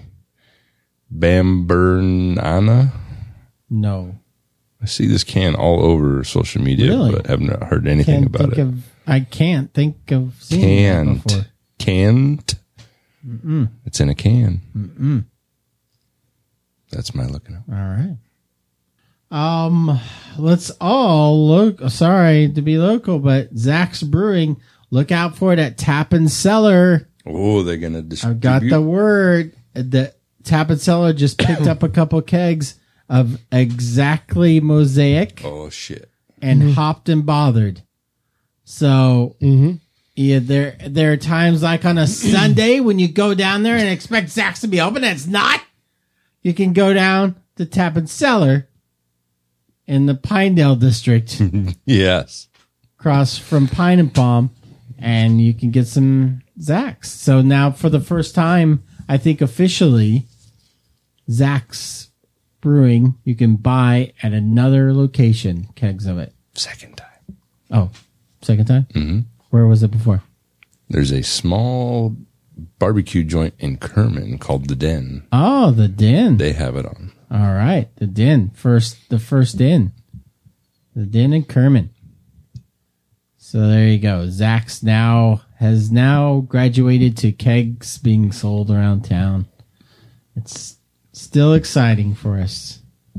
Bambernana. No. I see this can all over social media, Really? but have not heard anything Can't about think it. I can't think of seeing that before. Can't. Mm-mm. It's in a can. Mm-mm. That's my looking up. All right. Let's all look. Sorry to be local, but Zach's Brewing. Look out for it at Tap and Cellar. Oh, they're gonna distribute. I've got the word. The Tap and Cellar just picked up a couple kegs of Exactly Mosaic. Oh shit! And Hopped and Bothered. So yeah, there are times like on a Sunday when you go down there and expect Zach's to be open, and it's not. You can go down to Tap and Cellar in the Pinedale district. Yes. Across from Pine and Palm, and you can get some Zach's. So now for the first time, I think officially, Zach's Brewing, you can buy at another location, kegs of it. Second time. Oh, second time? Mm-hmm. Where was it before? There's a small barbecue joint in Kerman called The Den. Oh, the Den. They have it on. All right, the Den. The first Den. The Den in Kerman. So there you go. Zach's has now graduated to kegs being sold around town. It's still exciting for us.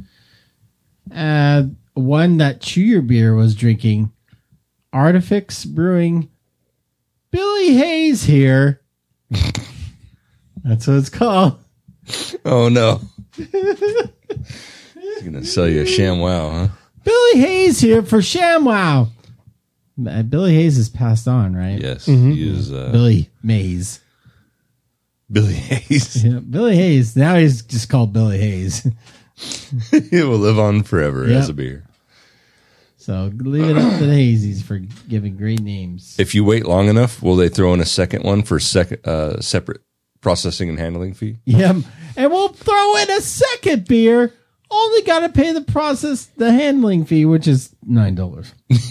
One that Chew Your Beer was drinking, Artifix Brewing, Billy Hayes here. That's what it's called. Oh no. He's gonna sell you a ShamWow, huh? Billy Hayes here for ShamWow. Billy Hayes has passed on, right? Yes, he is. Billy Mays. Billy Hayes. Yeah, Billy Hayes. Now he's just called Billy Hayes. He will live on forever as a beer. So leave it up to the Hazies for giving great names. If you wait long enough, will they throw in a second one for separate processing and handling fee? Yep. And we'll throw in a second beer. Only got to pay the handling fee, which is $9.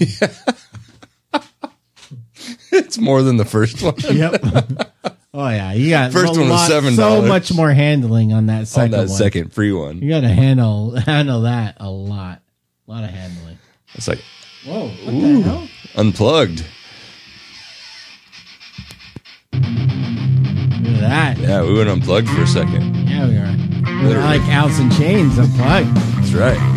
It's more than the first one. Yep. Oh yeah, you got first one was $7. So much more handling on that second on that one. second free one. You got to handle that a lot of handling. It's like, whoa, what the hell? Unplugged. Look at that. Yeah, we went unplugged for a second. Yeah, we are. We're like Alice in Chains unplugged. That's right.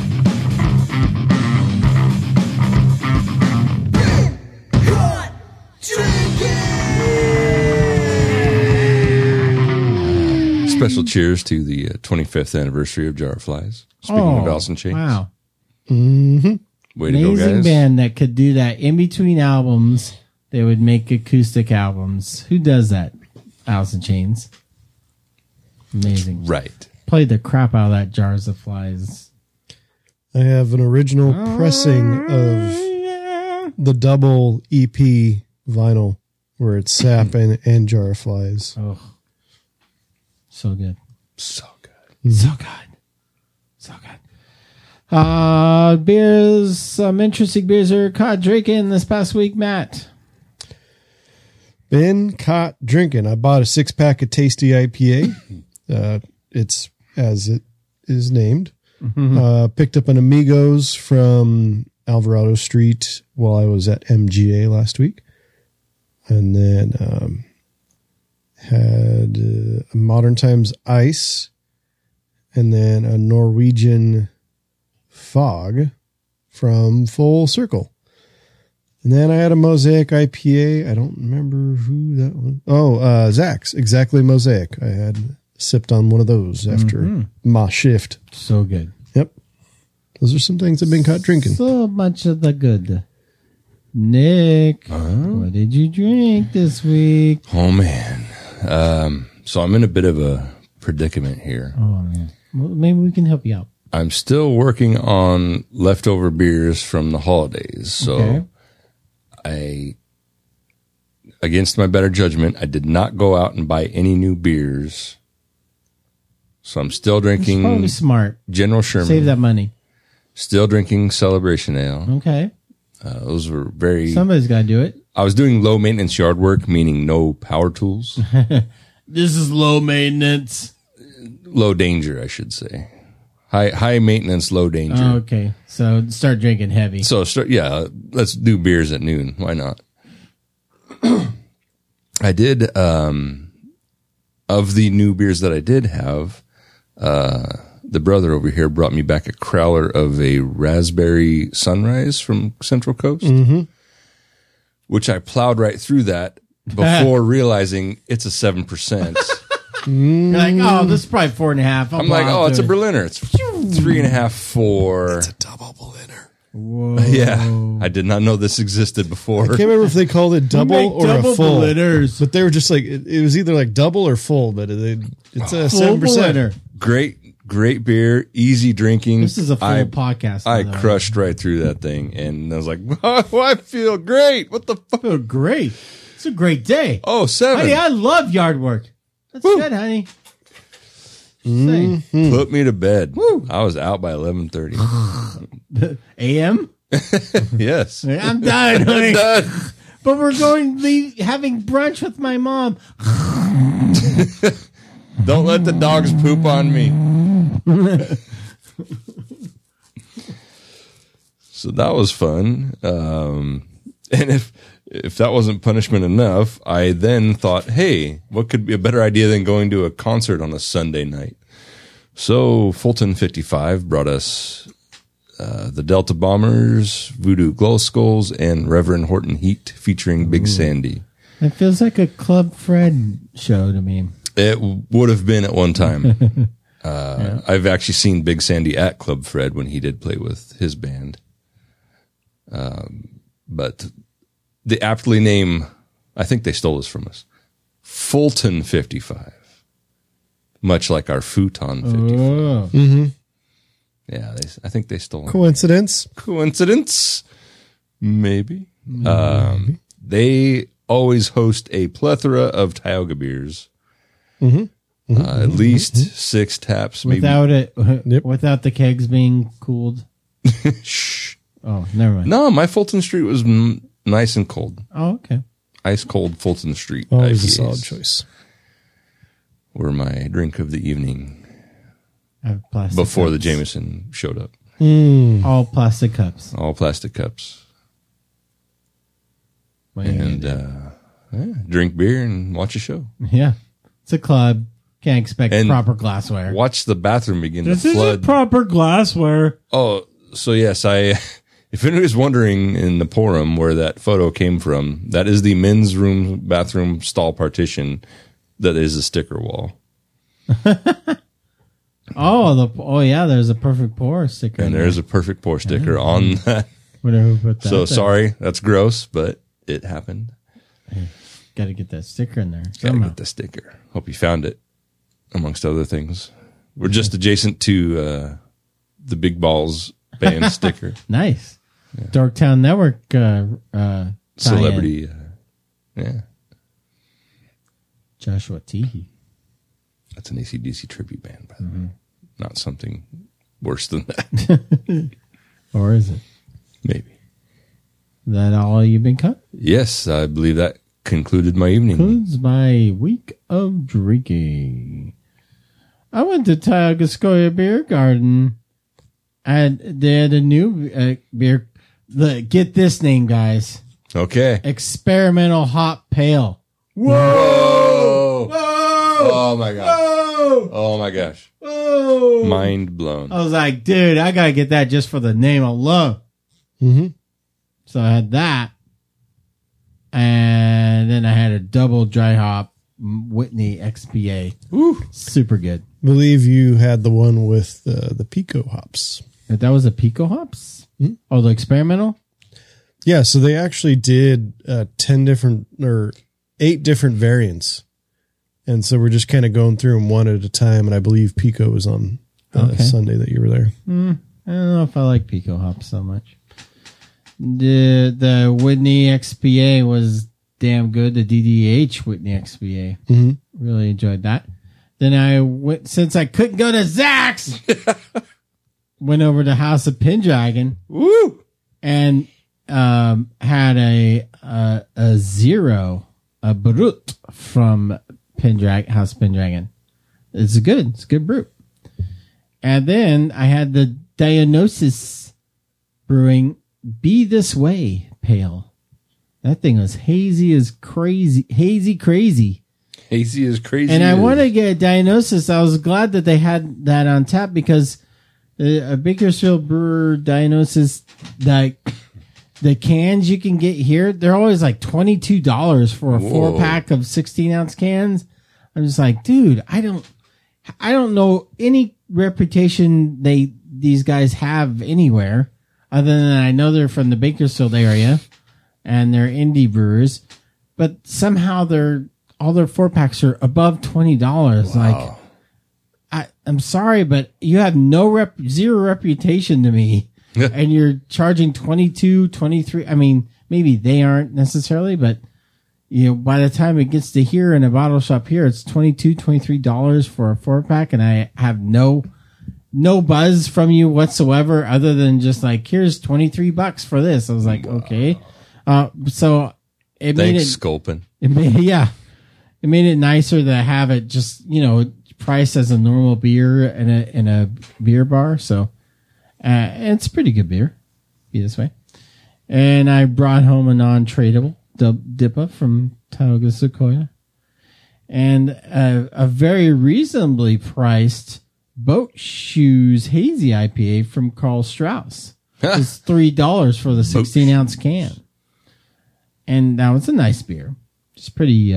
Special cheers to the 25th anniversary of Jar of Flies. Speaking of Alice in Chains. Wow. Mm-hmm. Way to go, Amazing guys. band that could do that in between albums. They would make acoustic albums. Who does that? Alice in Chains. Amazing. Right. Played the crap out of that Jars of Flies. I have an original pressing of the double EP vinyl where it's Sap and Jar of Flies. Oh, so good. So good. Mm-hmm. So good. So good. Beers, some interesting beers are caught drinking this past week, Matt. Been caught drinking. I bought a 6-pack of Tasty IPA. It's as it is named. Mm-hmm. Picked up an Amigos from Alvarado Street while I was at MGA last week. And then had a Modern Times Ice. And then a Norwegian Fog from Full Circle. And then I had a Mosaic IPA. I don't remember who that was. Oh, Zach's. Exactly Mosaic. I had sipped on one of those after my shift. So good. Yep. Those are some things I've been caught drinking. So much of the good. Nick, what did you drink this week? Oh, man. So I'm in a bit of a predicament here. Oh, man. Well, maybe we can help you out. I'm still working on leftover beers from the holidays. So against my better judgment, I did not go out and buy any new beers So I'm still drinking. It's probably smart. General Sherman. Save that money. Still drinking Celebration Ale. Okay. Those were very. Somebody's got to do it. I was doing low maintenance yard work, meaning no power tools. This is low maintenance. Low danger, I should say. High maintenance, low danger. Oh, okay. So start drinking heavy. So let's do beers at noon. Why not? I did, of the new beers that I did have, the brother over here brought me back a crowler of a raspberry sunrise from Central Coast, which I plowed right through that before realizing it's a 7%. You're like, oh, this is probably 4.5. I'm like, oh, it's a Berliner. It's 3.5, 4. It's a double Berliner. Whoa. Yeah, I did not know this existed before. I can't remember if they called it double or double a full. Berliners. But they were just like, it was either like double or full, but it's a Full 7%. Berliner. Great beer, easy drinking. This is a full podcast. I crushed right through that thing, and I was like, oh, I feel great. What the fuck? I feel great. It's a great day. Oh, 7. Honey, I love yard work. That's good, honey. Put me to bed. I was out by 11:30 a.m. Yes, I'm done, honey. I'm done. But we're going to be having brunch with my mom. Don't let the dogs poop on me. So that was fun. And if that wasn't punishment enough, I then thought, hey, what could be a better idea than going to a concert on a Sunday night? So Fulton 55 brought us the Delta Bombers, Voodoo Glow Skulls, and Reverend Horton Heat featuring Big Sandy. It feels like a Club Fred show to me. It would have been at one time. I've actually seen Big Sandy at Club Fred when he did play with his band. But the aptly name, I think they stole this from us, Fulton 55. Much like our Futon 55. Oh. Mm-hmm. Yeah, I think they stole it. Coincidence? Maybe. They always host a plethora of Tioga beers. At least 6 taps. Maybe. Without the kegs being cooled. Shh. Oh, never mind. No, my Fulton Street was nice and cold. Oh, okay. Ice cold Fulton Street. Always a IPAs solid choice. Were my drink of the evening cups. before the Jameson showed up. All plastic cups. All plastic cups. And drink beer and watch a show. Yeah. It's a club. Can't expect proper glassware. Watch the bathroom begin This to flood. isn't proper glassware. Oh, so yes, if anybody's wondering in the forum where that photo came from, that is the men's room bathroom stall partition that is a sticker wall. Oh yeah, there's a perfect pour sticker. And there's a perfect pour sticker on that. Wonder who put that So there. Sorry, that's gross, but it happened. Got to get that sticker in there. Gotta get the sticker. Hope you found it, amongst other things. We're just adjacent to the Big Balls band sticker. Nice. Yeah. Dorktown Network celebrity. Yeah. Joshua Teehee. That's an AC/DC tribute band, by the way. Not something worse than that. Or is it? Maybe. Is that all you've been cut? Yes, I believe that concluded my evening. Concludes my week of drinking. I went to Tioga Beer Garden, and they had a new beer. Get this name, guys. Okay. Experimental Hop Pale. Whoa! Whoa! Oh my gosh! Whoa! Oh my gosh! Whoa! Mind blown. I was like, dude, I gotta get that just for the name alone. So I had that, and then I had a double dry hop Whitney XPA. Ooh, super good. I believe you had the one with the Pico hops. That was a Pico hops? Oh, the experimental? Yeah, so they actually did 8 different variants. And so we're just kind of going through them one at a time. And I believe Pico was on Sunday that you were there. I don't know if I like Pico hops so much. The Whitney XPA was damn good. The DDH Whitney XPA. Really enjoyed that. Then I went, since I couldn't go to Zach's, went over to House of Pendragon. Woo! And had a zero, a brut from House of Pendragon. It's good. It's a good brew. And then I had the Dionysus Brewing Be This Way Pale. That thing was hazy as crazy. Hazy crazy. Hazy as crazy. And I want to get a Dionysus. I was glad that they had that on tap because a Bakersfield Brewer Dionysus, like the cans you can get here, they're always like $22 for a 4-pack of 16-ounce cans. I'm just like, dude, I don't know any reputation these guys have anywhere other than I know they're from the Bakersfield area and they're indie brewers, but somehow all their 4-packs are above $20. Wow. Like, I'm sorry, but you have zero reputation to me, and you're charging 22, 23. I mean, maybe they aren't necessarily, but by the time it gets to here in a bottle shop here, it's $22, $23 for a 4-pack, and I have no buzz from you whatsoever, other than just like, here's $23 for this. I was like, okay, so it made it Sculpin. It made it nicer to have it just, priced as a normal beer in a beer bar. So, it's a pretty good beer. Be this way. And I brought home a non-tradable Dippa from Tioga Sequoia. And a very reasonably priced Boat Shoes Hazy IPA from Carl Strauss. It's $3 for the 16-ounce can. And that was a nice beer. Just pretty,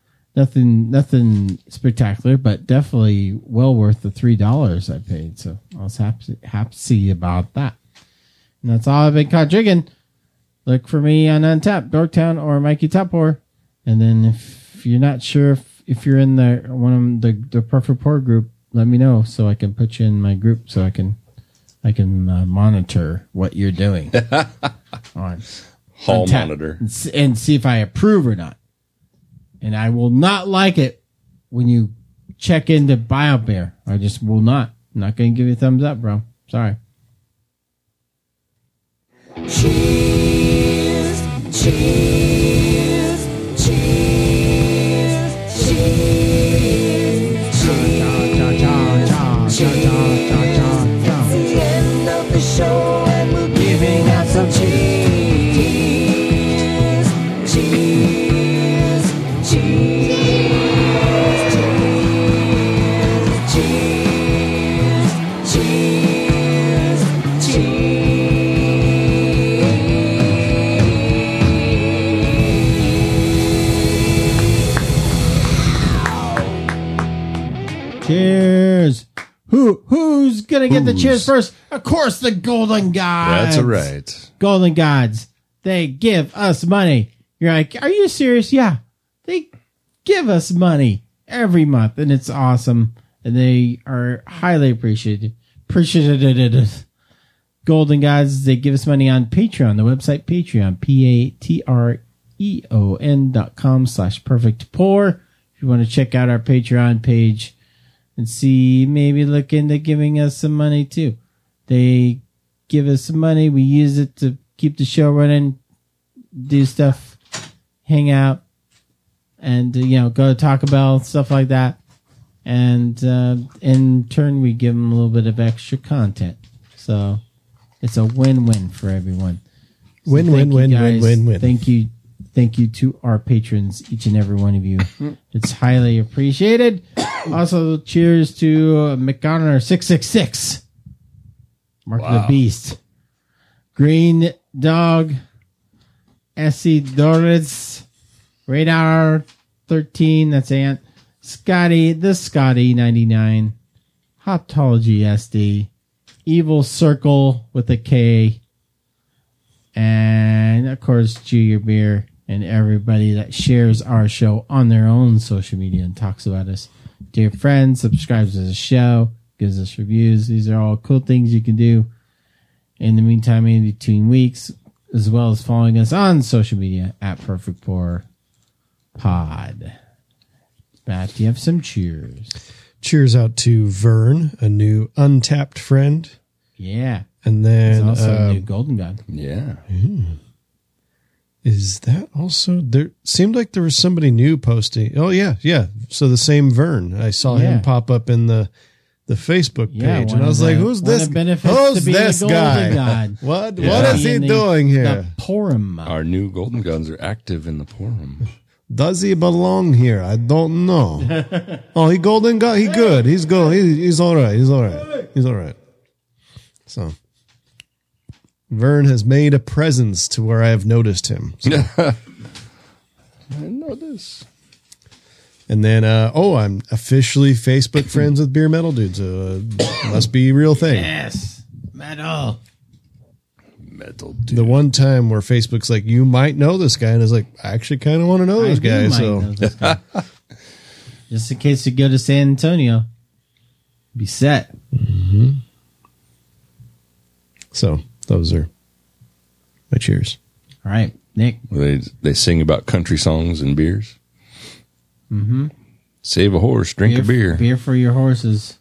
nothing spectacular, but definitely well worth the $3 I paid. So I was happy about that. And that's all I've been caught drinking. Look for me on Untapped, Dorktown, or Mikey Top Pour. And then if you're not sure if you're in one of the Perfect Pour group, let me know so I can put you in my group so I can monitor what you're doing. On Hall Untapped, monitor. and see if I approve or not. And I will not like it when you check into BioBear. I just will not. I'm not going to give you a thumbs up, bro. Sorry. Cheese, cheese, cheese, cheese, It's the end of the show and we're giving out some cheese, cheese, cheese, cheese, cheese, Cheers. Who's gonna get the cheers first? Of course, the Golden Gods. That's right. Golden Gods. They give us money. You're like, are you serious? Yeah. They give us money every month, and it's awesome. And they are highly appreciated. Golden Gods, they give us money on Patreon, the website Patreon, patreon.com/perfectpour. If you want to check out our Patreon page and see, maybe look into giving us some money too. They give us some money. We use it to keep the show running, do stuff, hang out, and, go to Taco Bell, stuff like that. And in turn, we give them a little bit of extra content. So it's a win-win for everyone. So Win. Thank you to our patrons, each and every one of you. It's highly appreciated. Also, cheers to McConnor 666, Mark of the Beast, Green Dog, Essie Doris, Radar 13, that's Ant, Scotty 99, Hoptology SD, Evil Circle with a K, and of course, Chew Your Beer, and everybody that shares our show on their own social media and talks about us. Dear friends, subscribes to the show, gives us reviews. These are all cool things you can do. In the meantime, in between weeks, as well as following us on social media at Perfect Pour Pod. Matt, do you have some cheers? Cheers out to Vern, a new Untapped friend. Yeah. And then He's also a new Golden God. Yeah. Is that also there? Seemed like there was somebody new posting. Oh yeah. So the same Vern. I saw him pop up in the Facebook page, and I was like, "Who's this? Who's this guy? God. What is he doing here?" The Purim. Our new Golden Gods are active in the Purim. Does he belong here? I don't know. Oh, he Golden God. He good. He's good. He's all right. He's all right. He's all right. So, Vern has made a presence to where I have noticed him. So. I didn't know this. And then, I'm officially Facebook friends with Beer Metal Dudes. Must be a real thing. Yes. Metal Dude. The one time where Facebook's like, you might know this guy. And I was like, I actually kind of want to know this guy. So, this guy. Just in case you go to San Antonio, be set. Mm-hmm. So, those are my cheers. All right, Nick. They sing about country songs and beers. Mm-hmm. Save a horse, drink a beer. Beer for your horses.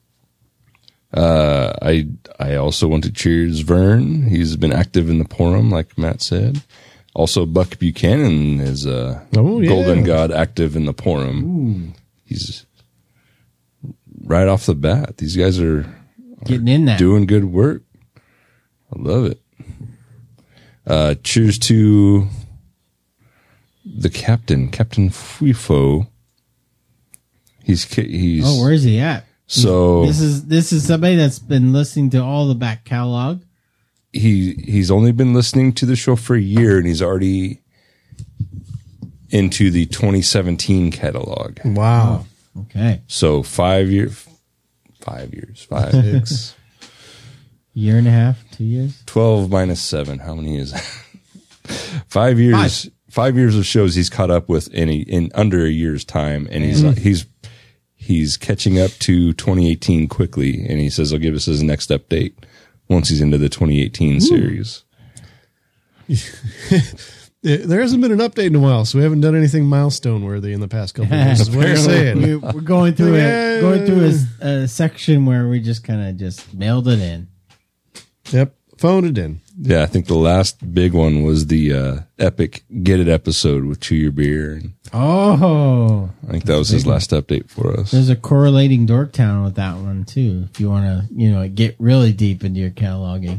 I also want to cheers Vern. He's been active in the Purim, like Matt said. Also, Buck Buchanan is Golden God active in the Purim. Ooh. He's right off the bat. These guys are getting in that, doing good work. I love it. Cheers to the Captain Fuifo. He's. Oh, where is he at? So this is somebody that's been listening to all the back catalog. He's only been listening to the show for a year, and he's already into the 2017 catalog. Wow. Oh, okay. So 5 years, 6 year and a half, 2 years. 12 minus 7. How many is that? 5 years. 5 years of shows he's caught up with in under a year's time, and he's catching up to 2018 quickly, and he says he'll give us his next update once he's into the 2018 series. There hasn't been an update in a while, so we haven't done anything milestone worthy in the past couple of years. Is what you're saying. We're going through a section where we just kind of just mailed it in. Yep, phoned it in. Yeah, I think the last big one was the epic Get It episode with Chew Your Beer. And I think that was his last update for us. There's a correlating Dorktown with that one too, if you want to, get really deep into your cataloging.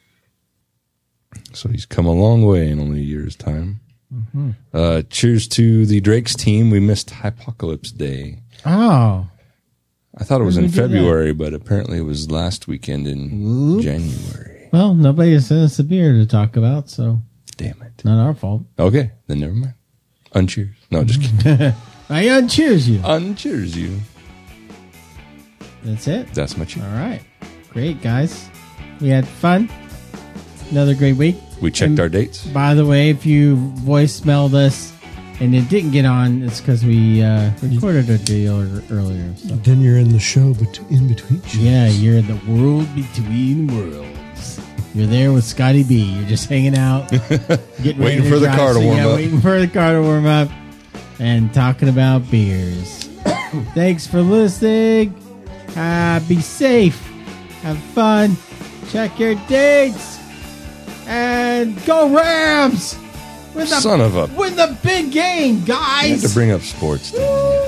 So he's come a long way in only a year's time. Mm-hmm. Cheers to the Drake's team. We missed Hypocalypse Day. Oh. I thought it was in February, but apparently it was last weekend in January. Well, nobody has sent us a beer to talk about, so. Damn it. Not our fault. Okay, then never mind. Uncheers. No, just kidding. I uncheers you. Uncheers you. That's it? That's my cheer. All right. Great, guys. We had fun. Another great week. We checked our dates. By the way, if you voicemailed us and it didn't get on, it's because we recorded a deal earlier. So. Then you're in the show, but in between shows. Yeah, you're in the world between worlds. You're there with Scotty B. You're just hanging out, getting waiting for the car to warm up. Waiting for the car to warm up, and talking about beers. Thanks for listening. Be safe. Have fun. Check your dates. And go Rams! Son of a... Win the big game, guys! You had to bring up sports.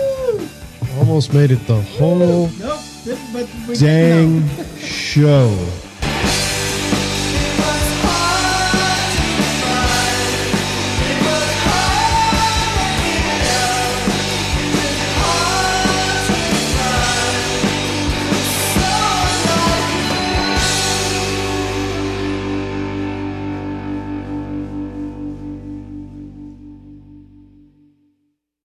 Almost made it the whole dang show.